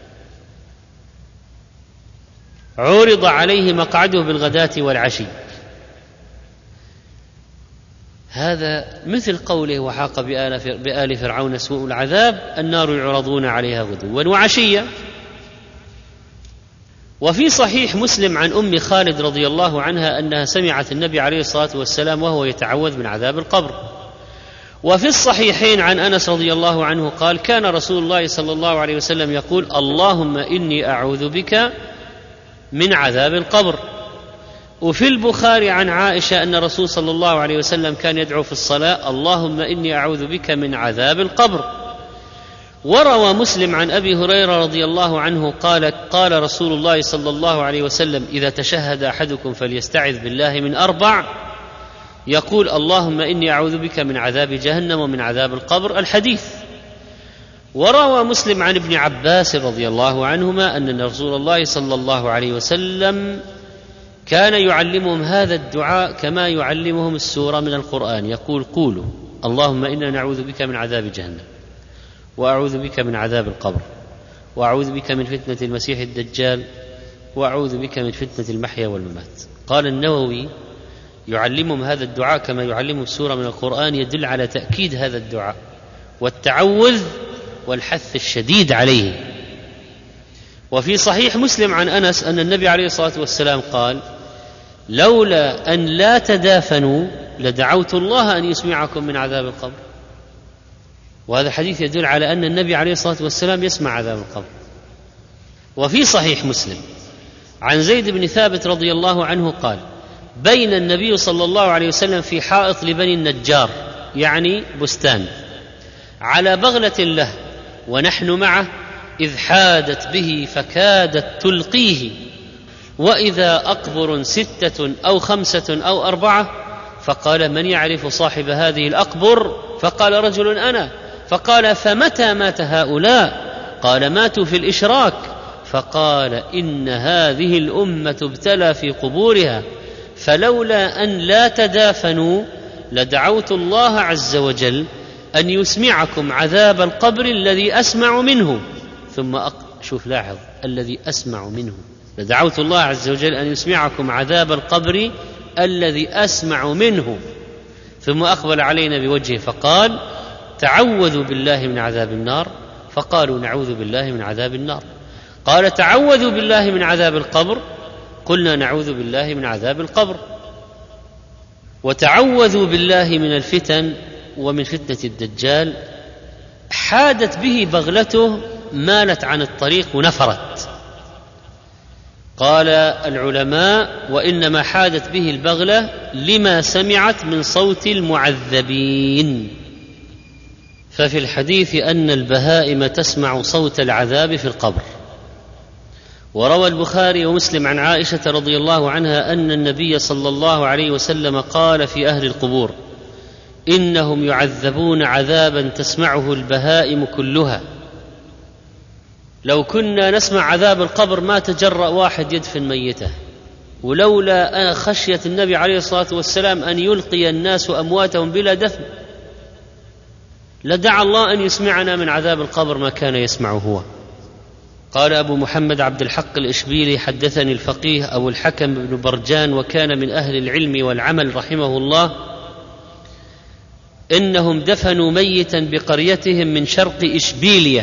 عرض عليه مقعده بالغداة والعشي، هذا مثل قوله: وحاق بآل فرعون سوء العذاب النار يعرضون عليها غدوا وعشيا. وفي صحيح مسلم عن أم خالد رضي الله عنها أنها سمعت النبي عليه الصلاة والسلام وهو يتعوذ من عذاب القبر. وفي الصحيحين عن أنس رضي الله عنه قال: كان رسول الله صلى الله عليه وسلم يقول: اللهم إني أعوذ بك من عذاب القبر. وفي البخاري عن عائشة أن الرسول صلى الله عليه وسلم كان يدعو في الصلاة: اللهم إني أعوذ بك من عذاب القبر. وروى مسلم عن أبي هريرة رضي الله عنه قال رسول الله صلى الله عليه وسلم: إذا تشهد أحدكم فليستعذ بالله من 4، يقول: اللهم إني أعوذ بك من عذاب جهنم ومن عذاب القبر. الحديث. وروى مسلم عن ابن عباس رضي الله عنهما أن رسول الله صلى الله عليه وسلم كان يعلمهم هذا الدعاء كما يعلمهم السورة من القرآن، يقول: قولوا اللهم إنا نعوذ بك من عذاب جهنم، وأعوذ بك من عذاب القبر، وأعوذ بك من فتنة المسيح الدجال، وأعوذ بك من فتنة المحيا والممات. قال النووي: يعلمهم هذا الدعاء كما يعلمهم سورة من القرآن، يدل على تأكيد هذا الدعاء والتعوذ والحث الشديد عليه. وفي صحيح مسلم عن أنس أن النبي عليه الصلاة والسلام قال: لولا أن لا تدافنوا لدعوت الله أن يسمعكم من عذاب القبر. وهذا الحديث يدل على أن النبي عليه الصلاة والسلام يسمع عذاب القبر. وفي صحيح مسلم عن زيد بن ثابت رضي الله عنه قال: بين النبي صلى الله عليه وسلم في حائط لبني النجار، يعني بستان، على بغلة له ونحن معه، إذ حادت به فكادت تلقيه، وإذا أقبر 6 أو 5 أو 4، فقال: من يعرف صاحب هذه الأقبر؟ فقال: رجل أنا. فقال: فمتى مات هؤلاء؟ قال: ماتوا في الإشراك. فقال: إن هذه الأمة ابتلى في قبورها، فلولا أن لا تدافنوا لدعوت الله عز وجل أن يسمعكم عذاب القبر الذي أسمع منه. ثم شوف لاحظ، الذي أسمع منه، لدعوت الله عز وجل أن يسمعكم عذاب القبر الذي أسمع منه. ثم أقبل علينا بوجهه فقال: تعوذوا بالله من عذاب النار. فقالوا: نعوذ بالله من عذاب النار. قال: تعوذوا بالله من عذاب القبر. قلنا: نعوذ بالله من عذاب القبر. وتعوذوا بالله من الفتن ومن فتنة الدجال. حادت به بغلته، مالت عن الطريق ونفرت. قال العلماء: وإنما حادت به البغلة لما سمعت من صوت المعذبين. ففي الحديث أن البهائم تسمع صوت العذاب في القبر. وروى البخاري ومسلم عن عائشة رضي الله عنها أن النبي صلى الله عليه وسلم قال في أهل القبور: إنهم يعذبون عذابا تسمعه البهائم كلها. لو كنا نسمع عذاب القبر ما تجرأ واحد يدفن ميته، ولولا خشية النبي عليه الصلاة والسلام أن يلقي الناس أمواتهم بلا دفن لدعا الله أن يسمعنا من عذاب القبر ما كان يسمعه هو. قال أبو محمد عبد الحق الإشبيلي: حدثني الفقيه أبو الحكم بن برجان، وكان من أهل العلم والعمل رحمه الله، إنهم دفنوا ميتا بقريتهم من شرق إشبيلية،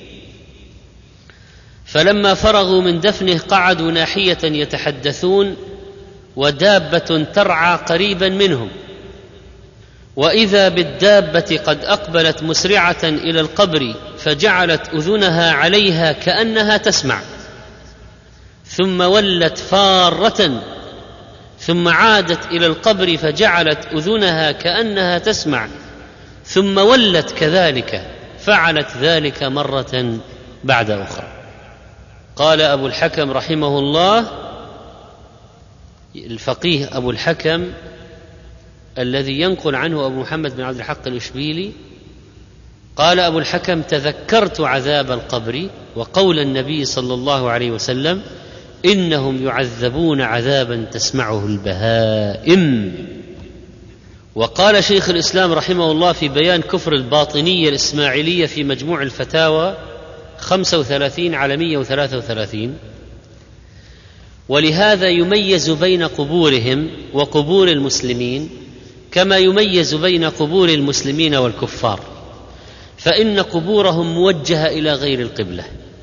فلما فرغوا من دفنه قعدوا ناحية يتحدثون، ودابة ترعى قريبا منهم، وإذا بالدابة قد أقبلت مسرعة إلى القبر فجعلت أذنها عليها كأنها تسمع، ثم ولت فارة، ثم عادت إلى القبر فجعلت أذنها كأنها تسمع، ثم ولت كذلك، فعلت ذلك مرة بعد أخرى. قال أبو الحكم رحمه الله، الفقيه أبو الحكم الذي ينقل عنه أبو محمد بن عبد الحق الإشبيلي، قال أبو الحكم: تذكرت عذاب القبر وقول النبي صلى الله عليه وسلم: إنهم يعذبون عذابا تسمعه البهائم. وقال شيخ الإسلام رحمه الله في بيان كفر الباطنية الإسماعيلية في مجموع الفتاوى 35 على 133: ولهذا يميز بين قبورهم وقبور المسلمين كما يميز بين قبور المسلمين والكفار، فإن قبورهم موجهة إلى غير القبلة.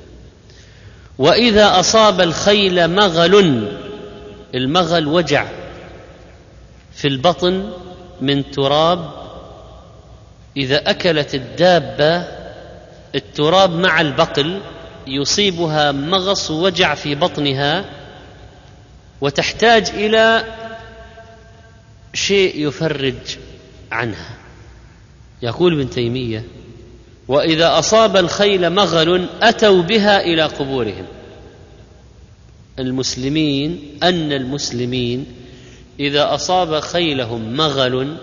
وإذا أصاب الخيل مغل، المغل وجع في البطن من تراب، إذا أكلت الدابة التراب مع البقل يصيبها مغص ووجع في بطنها، وتحتاج إلى شيء يفرج عنها. يقول ابن تيمية: وإذا أصاب الخيل مغل أتوا بها إلى قبورهم. المسلمين إذا أصاب خيلهم مغل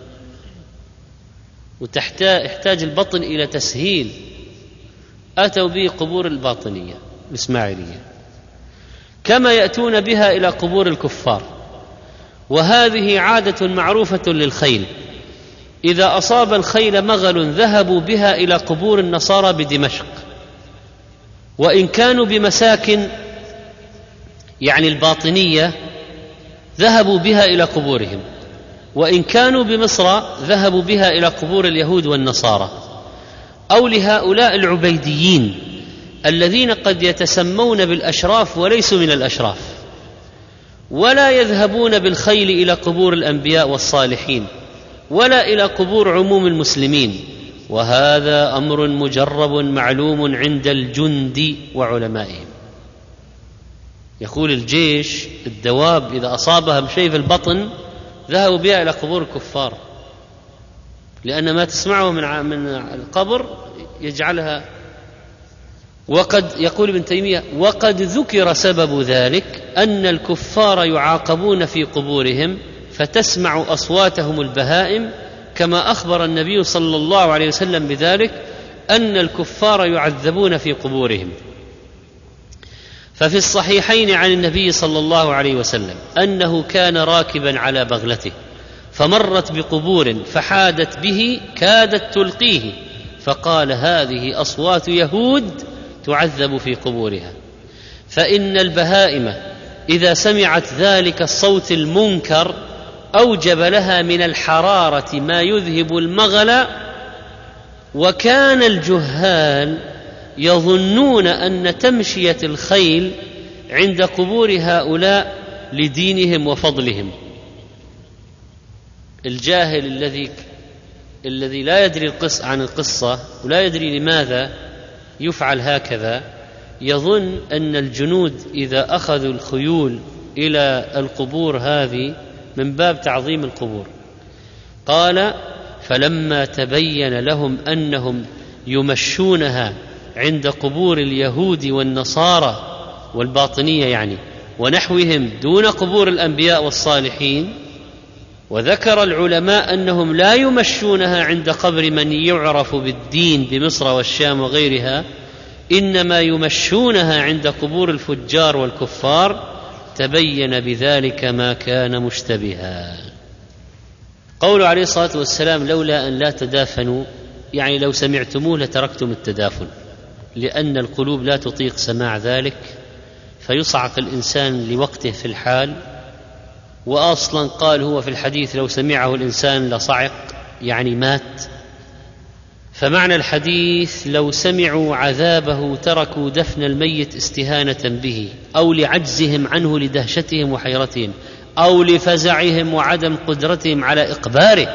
ويحتاج البطن إلى تسهيل أتوا به قبور الباطنية الإسماعيلية، كما يأتون بها إلى قبور الكفار. وهذه عادة معروفة للخيل، إذا أصاب الخيل مغل ذهبوا بها إلى قبور النصارى بدمشق، وإن كانوا بمساكن يعني الباطنية ذهبوا بها إلى قبورهم، وإن كانوا بمصر ذهبوا بها إلى قبور اليهود والنصارى، أو لهؤلاء العبيديين الذين قد يتسمون بالأشراف وليسوا من الأشراف، ولا يذهبون بالخيل إلى قبور الأنبياء والصالحين ولا إلى قبور عموم المسلمين، وهذا أمر مجرب معلوم عند الجند وعلمائهم. يقول الجيش الدواب إذا أصابها بشيء في البطن ذهبوا بها إلى قبور الكفار، لأن ما تسمعه من القبر يجعلها. وقد يقول ابن تيمية: وقد ذكر سبب ذلك أن الكفار يعاقبون في قبورهم فتسمع أصواتهم البهائم، كما أخبر النبي صلى الله عليه وسلم بذلك أن الكفار يعذبون في قبورهم. ففي الصحيحين عن النبي صلى الله عليه وسلم أنه كان راكبا على بغلته فمرت بقبور فحادت به كادت تلقيه، فقال: هذه أصوات يهود تعذب في قبورها. فإن البهائم إذا سمعت ذلك الصوت المنكر أوجب لها من الحرارة ما يذهب المغل، وكان الجهال يظنون أن تمشية الخيل عند قبور هؤلاء لدينهم وفضلهم. الجاهل الذي لا يدري عن القصة ولا يدري لماذا يفعل هكذا يظن أن الجنود إذا أخذوا الخيول إلى القبور هذه من باب تعظيم القبور. قال: فلما تبين لهم أنهم يمشونها عند قبور اليهود والنصارى والباطنية يعني ونحوهم دون قبور الأنبياء والصالحين، وذكر العلماء أنهم لا يمشونها عند قبر من يعرف بالدين بمصر والشام وغيرها، إنما يمشونها عند قبور الفجار والكفار، تبين بذلك ما كان مشتبها. قوله عليه الصلاة والسلام: لولا أن لا تدافنوا، يعني لو سمعتموه لتركتم التدافن، لأن القلوب لا تطيق سماع ذلك فيصعق الإنسان لوقته في الحال. وأصلا قال هو في الحديث: لو سمعه الإنسان لصعق، يعني مات. فمعنى الحديث: لو سمعوا عذابه تركوا دفن الميت استهانة به، أو لعجزهم عنه لدهشتهم وحيرتهم، أو لفزعهم وعدم قدرتهم على إقباره.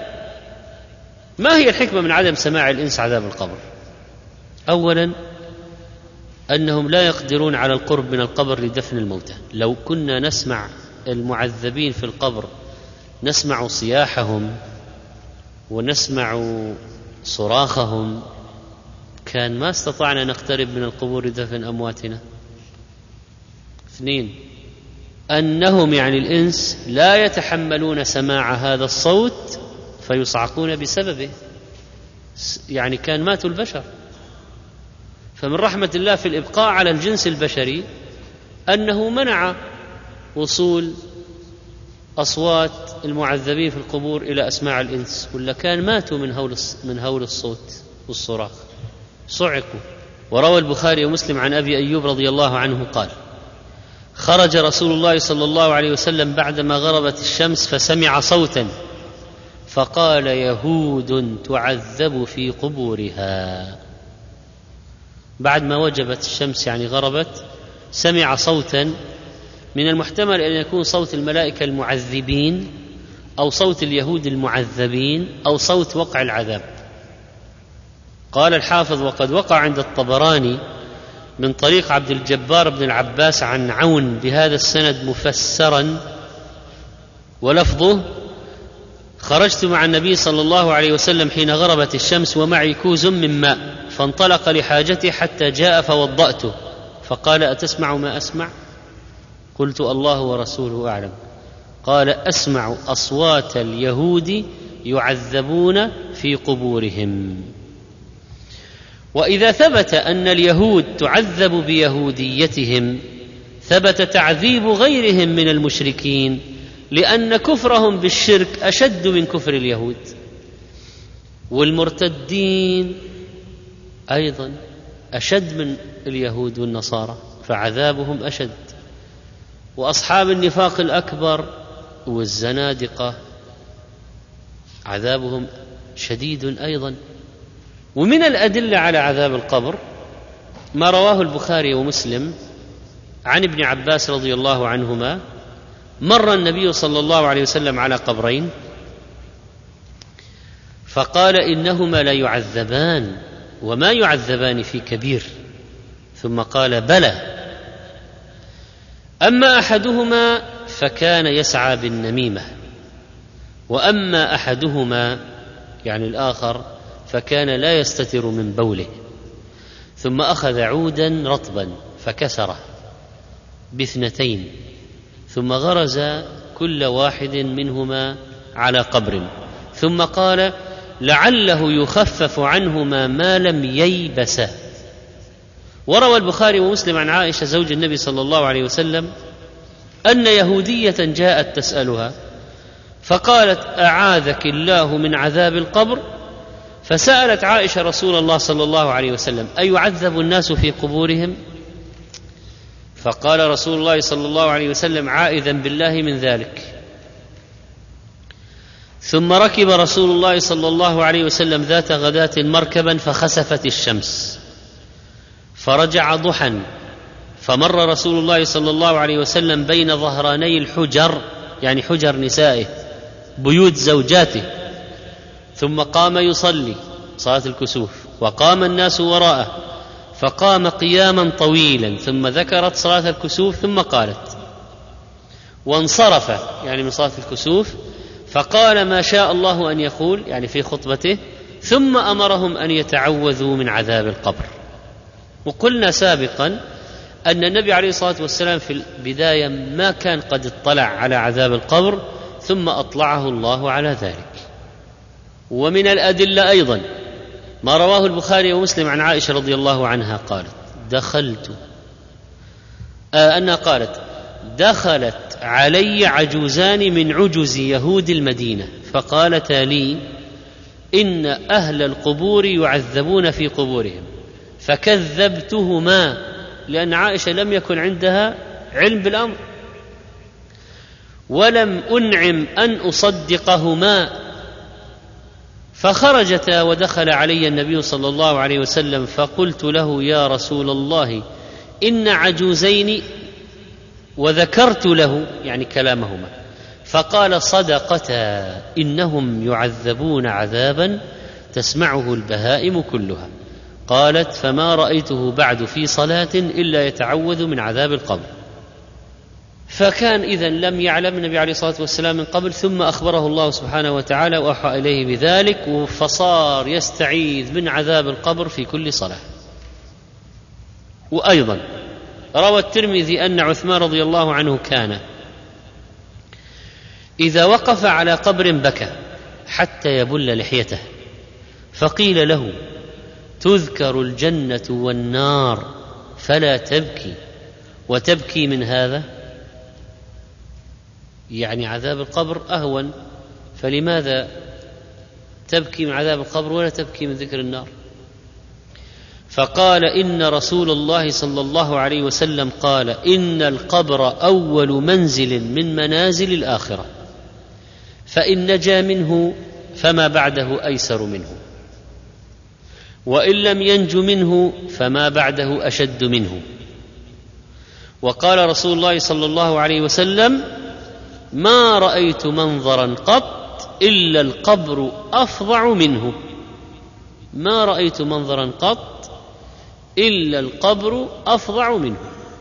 ما هي الحكمة من عدم سماع الإنس عذاب القبر؟ أولا أنهم لا يقدرون على القرب من القبر لدفن الموتى. لو كنا نسمع المعذبين في القبر، نسمع صياحهم ونسمع صراخهم، كان ما استطعنا نقترب من القبور لدفن أمواتنا. اثنين، أنهم يعني الإنس لا يتحملون سماع هذا الصوت فيصعقون بسببه، يعني كان ماتوا البشر. فمن رحمة الله في الإبقاء على الجنس البشري أنه منع وصول أصوات المعذبين في القبور إلى أسماع الإنس، ولا كان ماتوا من هول الصوت والصراخ، صعقوا. وروى البخاري ومسلم عن أبي أيوب رضي الله عنه قال: خرج رسول الله صلى الله عليه وسلم بعدما غربت الشمس فسمع صوتا فقال: يهود تعذب في قبورها. بعد ما وجبت الشمس يعني غربت، سمع صوتا من المحتمل أن يكون صوت الملائكة المعذبين أو صوت اليهود المعذبين أو صوت وقع العذاب. قال الحافظ: وقد وقع عند الطبراني من طريق عبد الجبار بن العباس عن عون بهذا السند مفسرا، ولفظه: خرجت مع النبي صلى الله عليه وسلم حين غربت الشمس ومعي كوز من ماء، فانطلق لحاجتي حتى جاء فوضأته، فقال: أتسمع ما أسمع؟ قلت: الله ورسوله أعلم. قال: أسمع أصوات اليهود يعذبون في قبورهم. وإذا ثبت أن اليهود تعذب بيهوديتهم، ثبت تعذيب غيرهم من المشركين، لأن كفرهم بالشرك أشد من كفر اليهود، والمرتدين أيضا أشد من اليهود والنصارى، فعذابهم أشد. وأصحاب النفاق الأكبر والزنادقة عذابهم شديد أيضا. ومن الأدلة على عذاب القبر ما رواه البخاري ومسلم عن ابن عباس رضي الله عنهما: مر النبي صلى الله عليه وسلم على قبرين فقال: إنهما لا يعذبان وما يعذبان في كبير. ثم قال: بلى، أما أحدهما فكان يسعى بالنميمة، وأما أحدهما يعني الآخر فكان لا يستتر من بوله، ثم أخذ عودا رطبا فكسره باثنتين، ثم غرز كل واحد منهما على قبر، ثم قال: لعله يخفف عنهما ما لم ييبسا. وروى البخاري ومسلم عن عائشة زوج النبي صلى الله عليه وسلم أن يهودية جاءت تسألها فقالت: أعاذك الله من عذاب القبر. فسألت عائشة رسول الله صلى الله عليه وسلم: أيعذب الناس في قبورهم؟ فقال رسول الله صلى الله عليه وسلم عائذا بالله من ذلك. ثم ركب رسول الله صلى الله عليه وسلم ذات غداة مركبا فخسفت الشمس، فرجع ضحى، فمر رسول الله صلى الله عليه وسلم بين ظهراني الحجر، يعني حجر نسائه بيوت زوجاته، ثم قام يصلي صلاة الكسوف، وقام الناس وراءه، فقام قياما طويلا، ثم ذكرت صلاة الكسوف ثم قالت، وانصرف يعني من صلاة الكسوف، فقال ما شاء الله أن يقول يعني في خطبته، ثم أمرهم أن يتعوذوا من عذاب القبر. وقلنا سابقا أن النبي عليه الصلاة والسلام في البداية ما كان قد اطلع على عذاب القبر، ثم أطلعه الله على ذلك. ومن الأدلة أيضا ما رواه البخاري ومسلم عن عائشة رضي الله عنها قالت: دخلت علي عجوزان من عجز يهود المدينة فقالتا لي: إن أهل القبور يعذبون في قبورهم، فكذبتهما، لأن عائشة لم يكن عندها علم بالأمر، ولم أنعم أن أصدقهما، فخرجتا ودخل علي النبي صلى الله عليه وسلم، فقلت له: يا رسول الله، إن عجوزين، وذكرت له يعني كلامهما، فقال: صدقتا، إنهم يعذبون عذابا تسمعه البهائم كلها. قالت: فما رأيته بعد في صلاة إلا يتعوذ من عذاب القبر. فكان إذن لم يعلم النبي عليه الصلاة والسلام من قبل، ثم أخبره الله سبحانه وتعالى وأوحى إليه بذلك، فصار يستعيذ من عذاب القبر في كل صلاة. وأيضا روى الترمذي أن عثمان رضي الله عنه كان إذا وقف على قبر بكى حتى يبل لحيته، فقيل له: تذكر الجنة والنار فلا تبكي، وتبكي من هذا؟ يعني عذاب القبر أهون، فلماذا تبكي من عذاب القبر ولا تبكي من ذكر النار؟ فقال: إن رسول الله صلى الله عليه وسلم قال: إن القبر أول منزل من منازل الآخرة، فإن نجا منه فما بعده أيسر منه، وإن لم ينج منه فما بعده أشد منه. وقال رسول الله صلى الله عليه وسلم: ما رأيت منظرا قط إلا القبر أفظع منه، ما رأيت منظرا قط إلا القبر أفظع منه.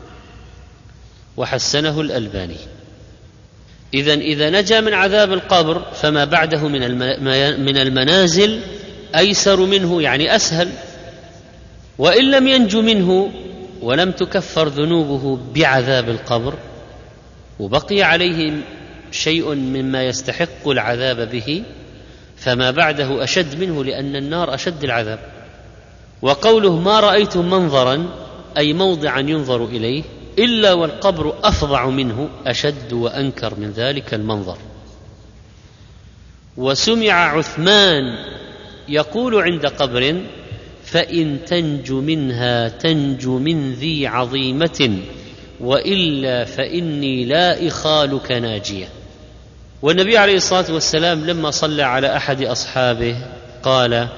وحسنه الألباني. إذا نجا من عذاب القبر فما بعده من المنازل أيسر منه، يعني أسهل. وإن لم ينج منه ولم تكفر ذنوبه بعذاب القبر وبقي عليه شيء مما يستحق العذاب به، فما بعده أشد منه، لأن النار أشد العذاب. وقوله ما رأيت منظرا أي موضعا ينظر إليه إلا والقبر أفظع منه، أشد وأنكر من ذلك المنظر. وسمع عثمان يقول عند قبر: فإن تنج منها تنج من ذي عظيمة، وإلا فإني لا إخالك ناجية. والنبي عليه الصلاة والسلام لما صلى على أحد أصحابه قال: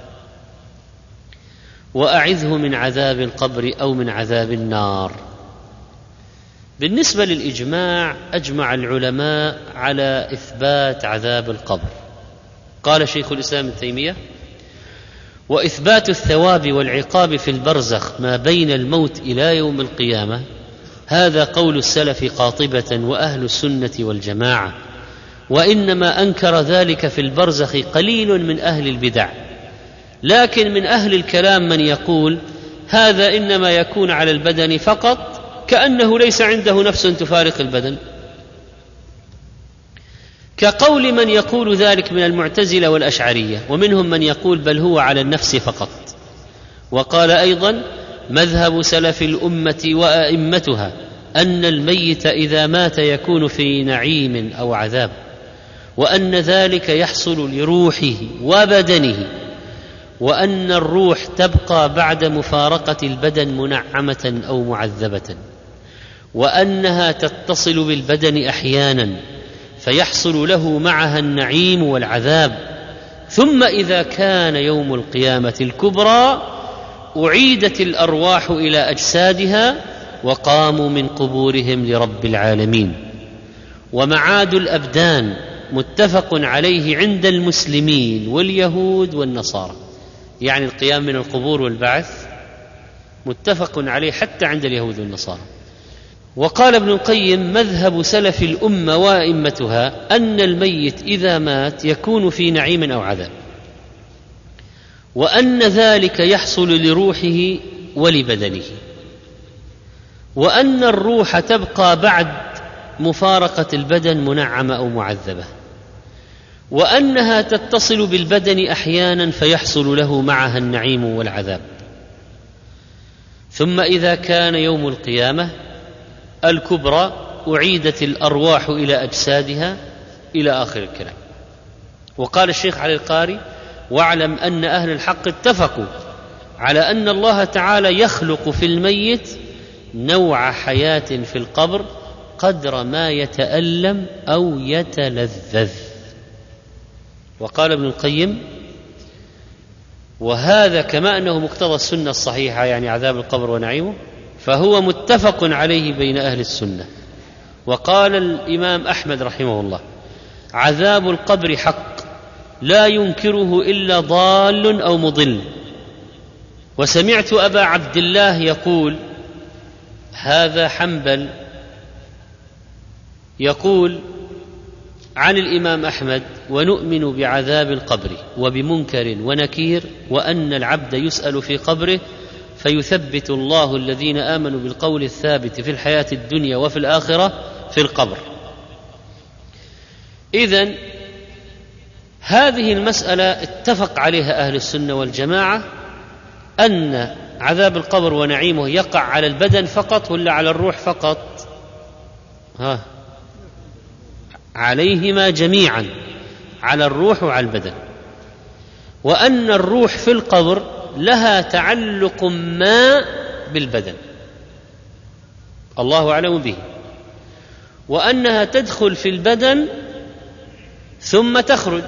وأعذه من عذاب القبر أو من عذاب النار. بالنسبة للإجماع، أجمع العلماء على إثبات عذاب القبر. قال شيخ الإسلام ابن تيمية: وإثبات الثواب والعقاب في البرزخ ما بين الموت إلى يوم القيامة، هذا قول السلف قاطبة وأهل السنة والجماعة، وإنما أنكر ذلك في البرزخ قليل من أهل البدع. لكن من أهل الكلام من يقول هذا إنما يكون على البدن فقط، كأنه ليس عنده نفس تفارق البدن، كقول من يقول ذلك من المعتزلة والأشعرية، ومنهم من يقول بل هو على النفس فقط. وقال أيضا: مذهب سلف الأمة وأئمتها أن الميت إذا مات يكون في نعيم أو عذاب، وأن ذلك يحصل لروحه وبدنه، وأن الروح تبقى بعد مفارقة البدن منعمة أو معذبة، وأنها تتصل بالبدن أحيانا فيحصل له معها النعيم والعذاب، ثم إذا كان يوم القيامة الكبرى أعيدت الأرواح إلى أجسادها وقاموا من قبورهم لرب العالمين. ومعاد الأبدان متفق عليه عند المسلمين واليهود والنصارى، يعني القيام من القبور والبعث متفق عليه حتى عند اليهود والنصارى. وقال ابن القيم: مذهب سلف الأمة وأئمتها أن الميت إذا مات يكون في نعيم أو عذاب، وأن ذلك يحصل لروحه ولبدنه، وأن الروح تبقى بعد مفارقة البدن منعمة أو معذبة، وأنها تتصل بالبدن أحيانا فيحصل له معها النعيم والعذاب، ثم إذا كان يوم القيامة الكبرى أعيدت الأرواح إلى أجسادها، إلى آخر الكلام. وقال الشيخ علي القاري: واعلم أن أهل الحق اتفقوا على أن الله تعالى يخلق في الميت نوع حياة في القبر قدر ما يتألم أو يتلذذ. وقال ابن القيم: وهذا كما أنه مقتضى السنة الصحيحة، يعني عذاب القبر ونعيمه، فهو متفق عليه بين أهل السنة. وقال الإمام أحمد رحمه الله: عذاب القبر حق لا ينكره إلا ضال أو مضل. وسمعت أبا عبد الله يقول، هذا حنبل يقول عن الإمام أحمد: ونؤمن بعذاب القبر وبمنكر ونكير، وأن العبد يسأل في قبره فيثبت الله الذين آمنوا بالقول الثابت في الحياة الدنيا وفي الآخرة في القبر. إذن هذه المسألة اتفق عليها أهل السنة والجماعة، أن عذاب القبر ونعيمه يقع على البدن فقط ولا على الروح فقط؟ عليهما جميعا، على الروح وعلى البدن. وأن الروح في القبر لها تعلق ما بالبدن، الله أعلم به، وأنها تدخل في البدن ثم تخرج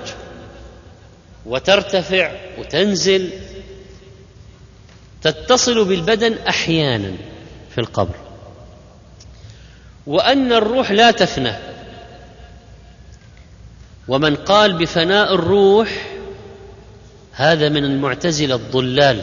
وترتفع وتنزل، تتصل بالبدن أحيانا في القبر. وأن الروح لا تفنى. ومن قال بفناء الروح هذا من المعتزلة الضلال.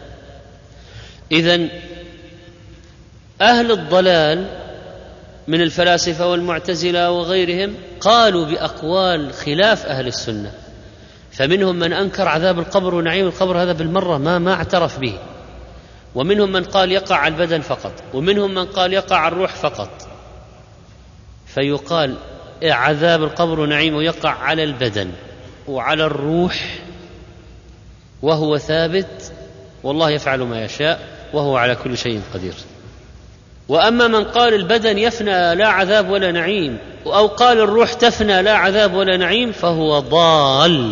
إذن أهل الضلال من الفلاسفة والمعتزلة وغيرهم قالوا بأقوال خلاف أهل السنة، فمنهم من أنكر عذاب القبر ونعيم القبر، هذا بالمرة ما اعترف به. ومنهم من قال يقع على البدن فقط، ومنهم من قال يقع على الروح فقط. فيقال عذاب القبر ونعيمه يقع على البدن وعلى الروح، وهو ثابت، والله يفعل ما يشاء وهو على كل شيء قدير. وأما من قال البدن يفنى لا عذاب ولا نعيم، أو قال الروح تفنى لا عذاب ولا نعيم، فهو ضال.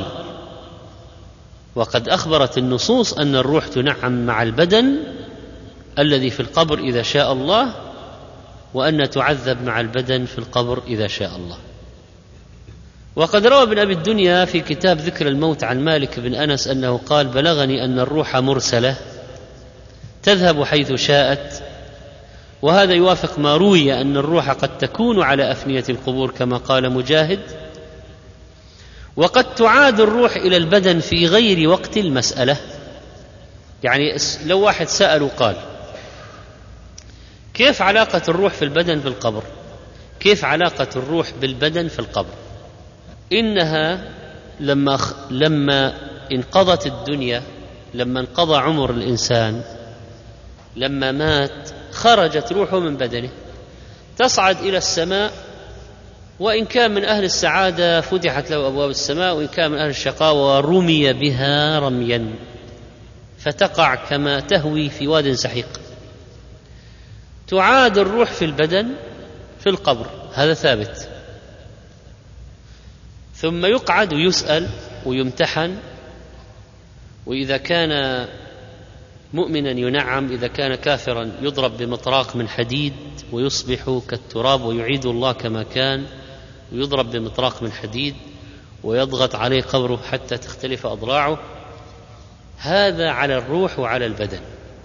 وقد أخبرت النصوص أن الروح تنعم مع البدن الذي في القبر إذا شاء الله، وأن تعذب مع البدن في القبر إذا شاء الله. وقد روى ابن أبي الدنيا في كتاب ذكر الموت عن مالك بن أنس أنه قال: بلغني أن الروح مرسلة تذهب حيث شاءت. وهذا يوافق ما روي أن الروح قد تكون على أفنية القبور كما قال مجاهد، وقد تعاد الروح إلى البدن في غير وقت المسألة. يعني لو واحد سأل وقال: كيف علاقة الروح في البدن في القبر؟ كيف علاقة الروح بالبدن في القبر؟ إنها لما انقضت الدنيا، لما انقضى عمر الإنسان، لما مات، خرجت روحه من بدنه تصعد إلى السماء، وإن كان من أهل السعادة فتحت له أبواب السماء، وإن كان من أهل الشقاوة رمي بها رميا فتقع كما تهوي في واد سحيق. تعاد الروح في البدن في القبر، هذا ثابت. ثم يقعد ويسأل ويمتحن، وإذا كان مؤمنا ينعم، إذا كان كافرا يضرب بمطراق من حديد ويصبح كالتراب ويعيد الله كما كان، ويضرب بمطراق من حديد ويضغط عليه قبره حتى تختلف أضلاعه. هذا على الروح وعلى البدن.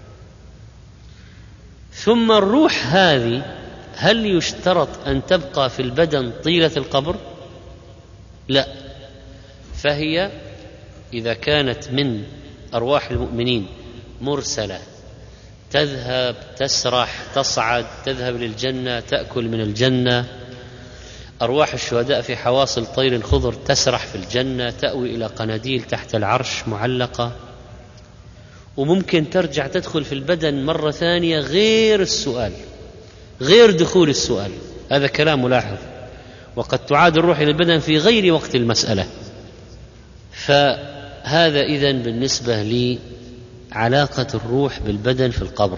ثم الروح هذه هل يشترط أن تبقى في البدن طيلة القبر؟ لا، فهي إذا كانت من أرواح المؤمنين مرسلة تذهب تسرح تصعد، تذهب للجنة تأكل من الجنة. أرواح الشهداء في حواصل طير خضر تسرح في الجنة، تأوي إلى قناديل تحت العرش معلقة، وممكن ترجع تدخل في البدن مرة ثانية غير السؤال، غير دخول السؤال. هذا كلام ملاحظ. وقد تعاد الروح إلى البدن في غير وقت المسألة. فهذا إذن بالنسبة لعلاقة الروح بالبدن في القبر،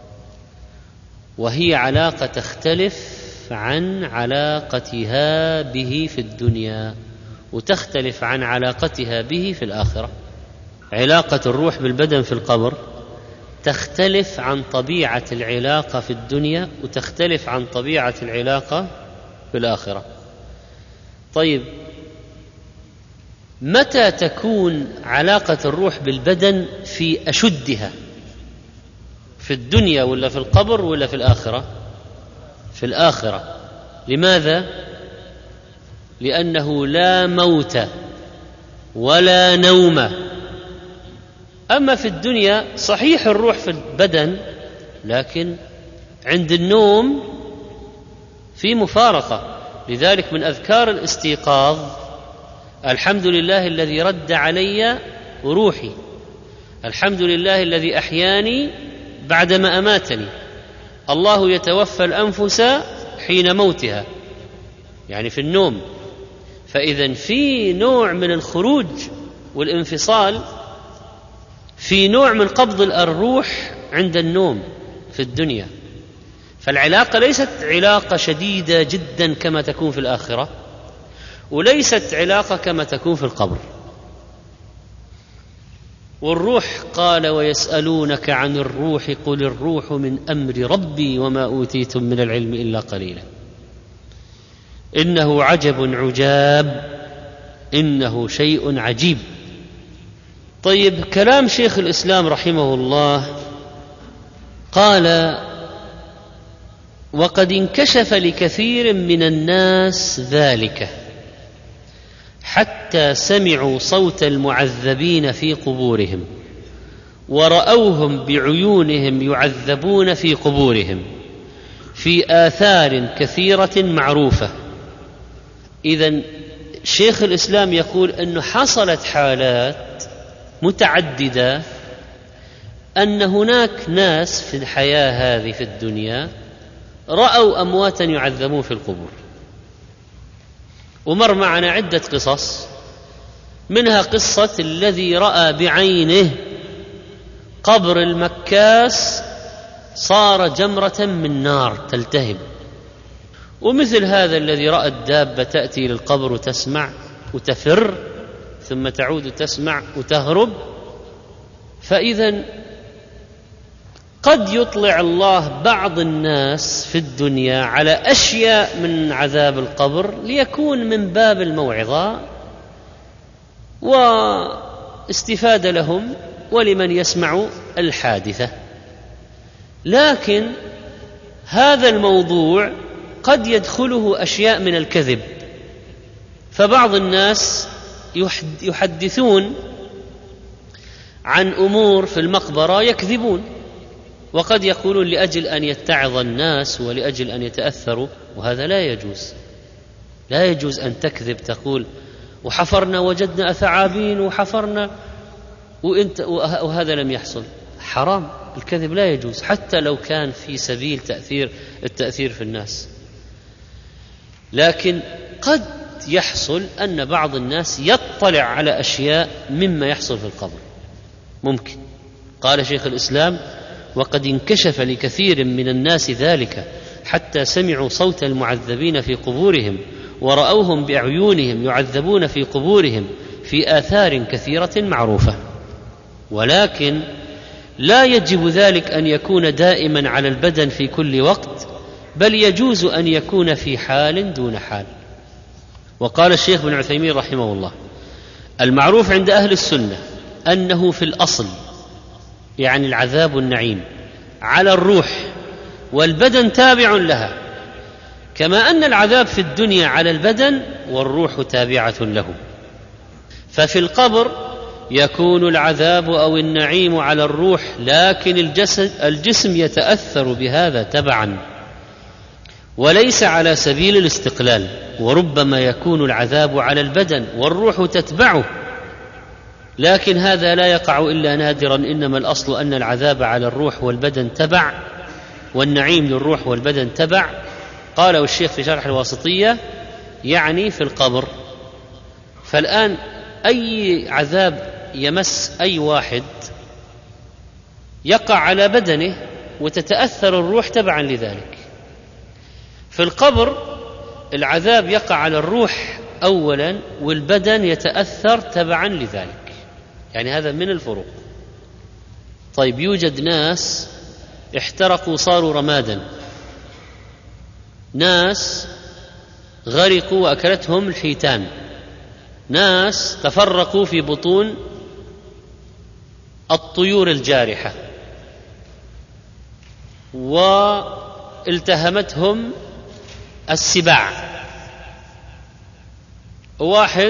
وهي علاقة تختلف عن علاقتها به في الدنيا، وتختلف عن علاقتها به في الآخرة. علاقة الروح بالبدن في القبر تختلف عن طبيعة العلاقة في الدنيا، وتختلف عن طبيعة العلاقة في الآخرة. طيب، متى تكون علاقة الروح بالبدن في أشدها؟ في الدنيا ولا في القبر ولا في الآخرة؟ في الآخرة. لماذا؟ لأنه لا موت ولا نوم. أما في الدنيا صحيح الروح في البدن، لكن عند النوم في مفارقة. لذلك من أذكار الاستيقاظ: الحمد لله الذي رد علي روحي، الحمد لله الذي أحياني بعدما أماتني، الله يتوفى الأنفس حين موتها، يعني في النوم. فإذن في نوع من الخروج والانفصال، في نوع من قبض الروح عند النوم في الدنيا. فالعلاقة ليست علاقة شديدة جدا كما تكون في الآخرة، وليست علاقة كما تكون في القبر. والروح قال: ويسألونك عن الروح قل الروح من أمر ربي وما أوتيتم من العلم إلا قليلا إنه عجب عجاب إنه شيء عجيب. طيب، كلام شيخ الإسلام رحمه الله قال: وقد انكشف لكثير من الناس ذلك حتى سمعوا صوت المعذبين في قبورهم ورأوهم بعيونهم يعذبون في قبورهم في آثار كثيرة معروفة. إذن شيخ الإسلام يقول أنه حصلت حالات متعددة أن هناك ناس في الحياة هذه في الدنيا رأوا أمواتا يعذبون في القبور. ومر معنا عدة قصص، منها قصة الذي رأى بعينه قبر المكاس صار جمرة من نار تلتهب، ومثل هذا الذي رأى الدابة تأتي للقبر وتسمع وتفر ثم تعود تسمع وتهرب. فإذا قد يطلع الله بعض الناس في الدنيا على أشياء من عذاب القبر ليكون من باب الموعظة واستفادة لهم ولمن يسمع الحادثة. لكن هذا الموضوع قد يدخله أشياء من الكذب، فبعض الناس يحدثون عن أمور في المقبرة يكذبون، وقد يقولون لأجل أن يتعظ الناس ولأجل أن يتأثروا، وهذا لا يجوز. لا يجوز أن تكذب تقول وحفرنا وجدنا ثعابين وحفرنا وهذا لم يحصل. حرام، الكذب لا يجوز حتى لو كان في سبيل التأثير في الناس. لكن قد يحصل أن بعض الناس يطلع على أشياء مما يحصل في القبر، ممكن. قال شيخ الإسلام: وقد انكشف لكثير من الناس ذلك حتى سمعوا صوت المعذبين في قبورهم ورأوهم بأعينهم يعذبون في قبورهم في آثار كثيرة معروفة. ولكن لا يجب ذلك أن يكون دائما على البدن في كل وقت، بل يجوز أن يكون في حال دون حال. وقال الشيخ بن عثيمين رحمه الله: المعروف عند أهل السنة أنه في الأصل، يعني العذاب والنعيم، على الروح والبدن تابع لها، كما أن العذاب في الدنيا على البدن والروح تابعة له. ففي القبر يكون العذاب أو النعيم على الروح، لكن الجسم يتأثر بهذا تبعا وليس على سبيل الاستقلال. وربما يكون العذاب على البدن والروح تتبعه، لكن هذا لا يقع إلا نادرا. إنما الأصل أن العذاب على الروح والبدن تبع، والنعيم للروح والبدن تبع. قاله الشيخ في شرح الواسطية يعني في القبر. فالآن أي عذاب يمس أي واحد يقع على بدنه وتتأثر الروح تبعا لذلك. في القبر العذاب يقع على الروح أولا والبدن يتأثر تبعا لذلك، يعني هذا من الفروق. طيب، يوجد ناس احترقوا صاروا رمادا، ناس غرقوا وأكلتهم الحيتان، ناس تفرقوا في بطون الطيور الجارحة والتهمتهم السباع، واحد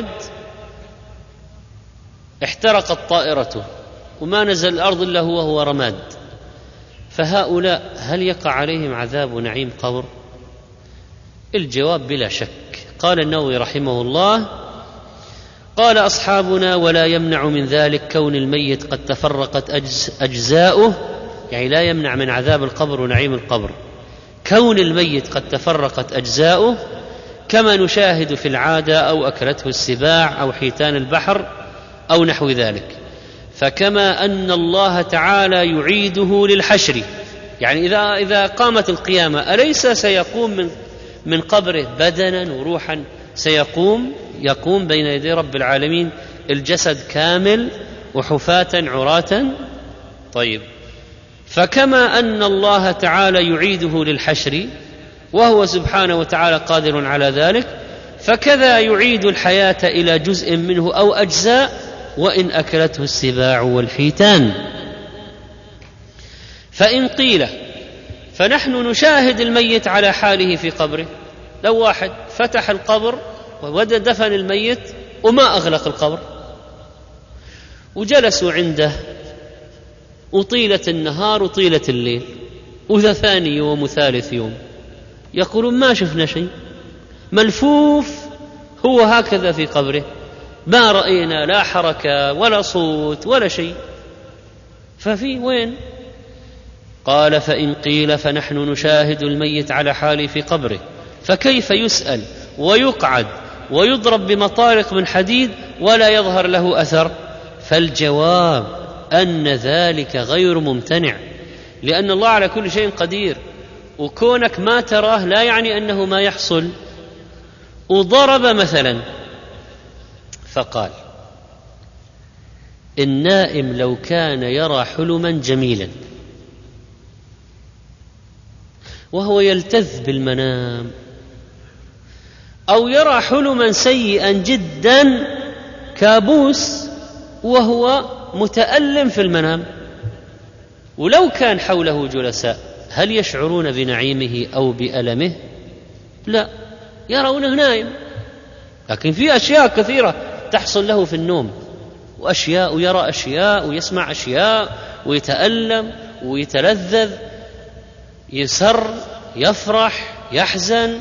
احترقت طائرته وما نزل الأرض إلا هو وهو رماد. فهؤلاء هل يقع عليهم عذاب ونعيم قبر؟ الجواب بلا شك. قال النووي رحمه الله: قال أصحابنا: ولا يمنع من ذلك كون الميت قد تفرقت أجزاؤه، يعني لا يمنع من عذاب القبر ونعيم القبر كون الميت قد تفرقت أجزاؤه، كما نشاهد في العادة أو أكلته السباع أو حيتان البحر أو نحو ذلك. فكما أن الله تعالى يعيده للحشر، يعني إذا قامت القيامة أليس سيقوم من قبره بدنا وروحا؟ يقوم بين يدي رب العالمين الجسد كامل وحفاة عراة. طيب، فكما أن الله تعالى يعيده للحشر وهو سبحانه وتعالى قادر على ذلك، فكذا يعيد الحياة إلى جزء منه أو أجزاء وإن أكلته السباع والحيتان. فإن قيل فنحن نشاهد الميت على حاله في قبره، لو واحد فتح القبر ودفن الميت وما أغلق القبر وجلسوا عنده وطيلة النهار وطيلة الليل وذا ثاني يوم وثالث يوم، يقولون ما شفنا شيء، ملفوف هو هكذا في قبره، ما رأينا لا حركة ولا صوت ولا شيء. ففي وين؟ قال: فإن قيل فنحن نشاهد الميت على حاله في قبره، فكيف يسأل ويقعد ويضرب بمطارق من حديد ولا يظهر له أثر؟ فالجواب أن ذلك غير ممتنع، لأن الله على كل شيء قدير، وكونك ما تراه لا يعني أنه ما يحصل. وضرب مثلا فقال: النائم لو كان يرى حلما جميلا وهو يلتذ بالمنام، أو يرى حلما سيئا جدا كابوس وهو متألم في المنام، ولو كان حوله جلساء هل يشعرون بنعيمه أو بألمه؟ لا، يرونه نائم. لكن في أشياء كثيرة تحصل له في النوم، وأشياء ويرى أشياء ويسمع أشياء ويتألم ويتلذذ، يسر، يفرح، يحزن.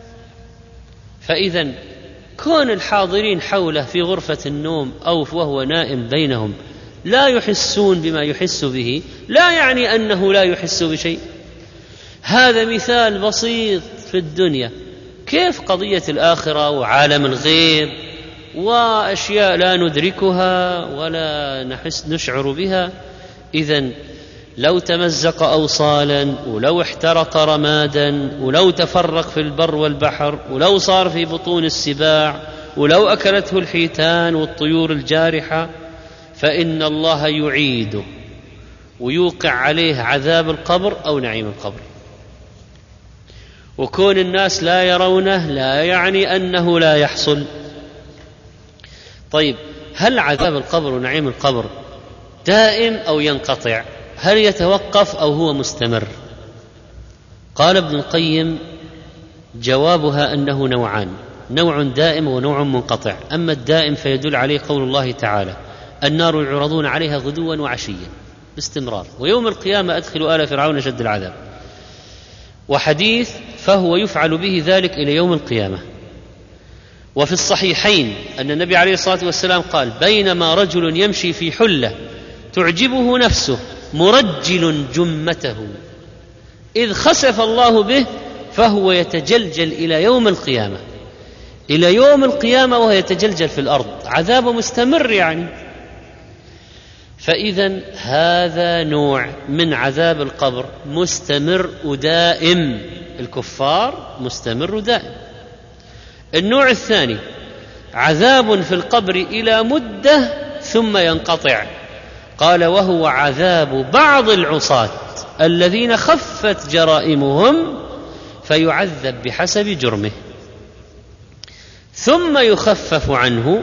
فإذا كون الحاضرين حوله في غرفة النوم أو وهو نائم بينهم لا يحسون بما يحس به لا يعني أنه لا يحس بشيء. هذا مثال بسيط في الدنيا، كيف قضية الآخرة وعالم الغيب وأشياء لا ندركها ولا نشعر بها. إذن لو تمزق أوصالا، ولو احترق رمادا، ولو تفرق في البر والبحر، ولو صار في بطون السباع، ولو أكلته الحيتان والطيور الجارحة، فإن الله يعيده ويوقع عليه عذاب القبر أو نعيم القبر. وكون الناس لا يرونه لا يعني أنه لا يحصل. طيب، هل عذاب القبر ونعيم القبر دائم أو ينقطع؟ هل يتوقف أو هو مستمر؟ قال ابن القيم: جوابها أنه نوعان، نوع دائم ونوع منقطع. أما الدائم فيدل عليه قول الله تعالى: النار يعرضون عليها غدوا وعشيا باستمرار، ويوم القيامة أدخلوا آل فرعون شد العذاب. وحديث: فهو يفعل به ذلك إلى يوم القيامة. وفي الصحيحين أن النبي عليه الصلاة والسلام قال: بينما رجل يمشي في حلة تعجبه نفسه مرجل جمته إذ خسف الله به فهو يتجلجل إلى يوم القيامة، إلى يوم القيامة وهو يتجلجل في الأرض، عذابه مستمر يعني. فإذا هذا نوع من عذاب القبر مستمر ودائم، الكفار مستمر ودائم. النوع الثاني عذاب في القبر إلى مدة ثم ينقطع. قال: وهو عذاب بعض العصاة الذين خفت جرائمهم فيعذب بحسب جرمه ثم يخفف عنه.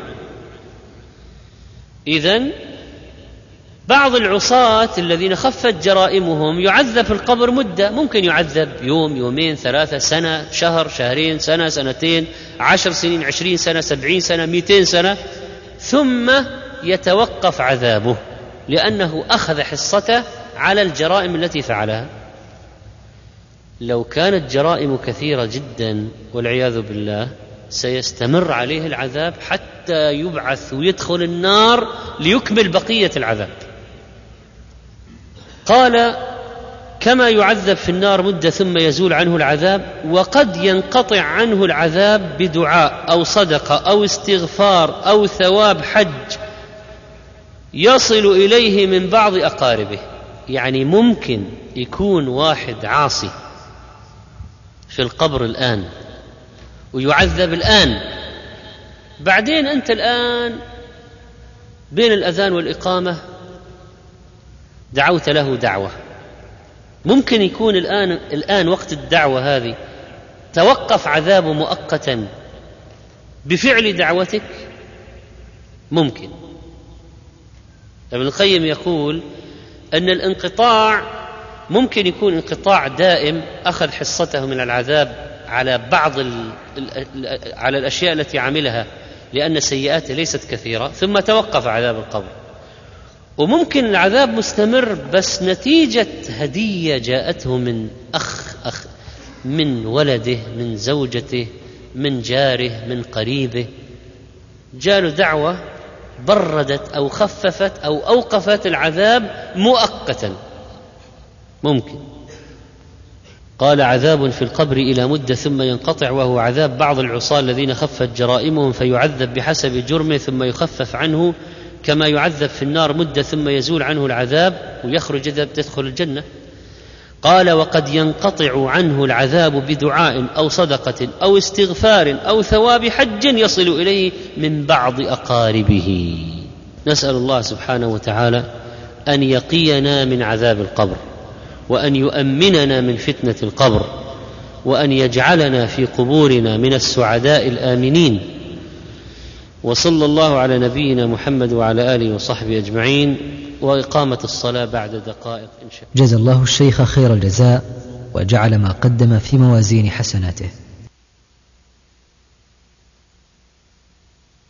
إذن بعض العصاة الذين خفت جرائمهم يعذب في القبر مدة، ممكن يعذب يوم، يومين، 3 سنة، شهر، شهرين، سنة، سنتين، 10 سنين، 20 سنة، 70 سنة، 200 سنة، ثم يتوقف عذابه لأنه أخذ حصته على الجرائم التي فعلها. لو كانت جرائم كثيرة جدا والعياذ بالله سيستمر عليه العذاب حتى يبعث ويدخل النار ليكمل بقية العذاب. قال: كما يعذب في النار مدة ثم يزول عنه العذاب، وقد ينقطع عنه العذاب بدعاء أو صدقة أو استغفار أو ثواب حج يصل إليه من بعض أقاربه. يعني ممكن يكون واحد عاصي في القبر الآن ويعذب الآن، بعدين أنت الآن بين الأذان والإقامة دعوت له دعوة، ممكن يكون الآن وقت الدعوة هذه توقف عذابه مؤقتا بفعل دعوتك، ممكن. ابن القيم يقول أن الانقطاع ممكن يكون انقطاع دائم أخذ حصته من العذاب على بعض على الأشياء التي عملها لأن سيئاته ليست كثيرة ثم توقف عذاب القبر، وممكن العذاب مستمر بس نتيجة هدية جاءته من أخ من ولده، من زوجته، من جاره، من قريبه، جاء دعوة بردت أو خففت أو أوقفت العذاب مؤقتا، ممكن. قال: عذاب في القبر إلى مدة ثم ينقطع، وهو عذاب بعض العصاة الذين خفت جرائمهم فيعذب بحسب جرمه ثم يخفف عنه، كما يعذب في النار مدة ثم يزول عنه العذاب ويخرج إذا تدخل الجنة. قال: وقد ينقطع عنه العذاب بدعاء أو صدقة أو استغفار أو ثواب حج يصل إليه من بعض أقاربه. نسأل الله سبحانه وتعالى أن يقينا من عذاب القبر وأن يؤمننا من فتنة القبر، وأن يجعلنا في قبورنا من السعداء الآمنين. وصلى الله على نبينا محمد وعلى آله وصحبه أجمعين. وإقامة الصلاة بعد دقائق إن شاء الله. جزا الله الشيخ خير الجزاء وجعل ما قدم في موازين حسناته.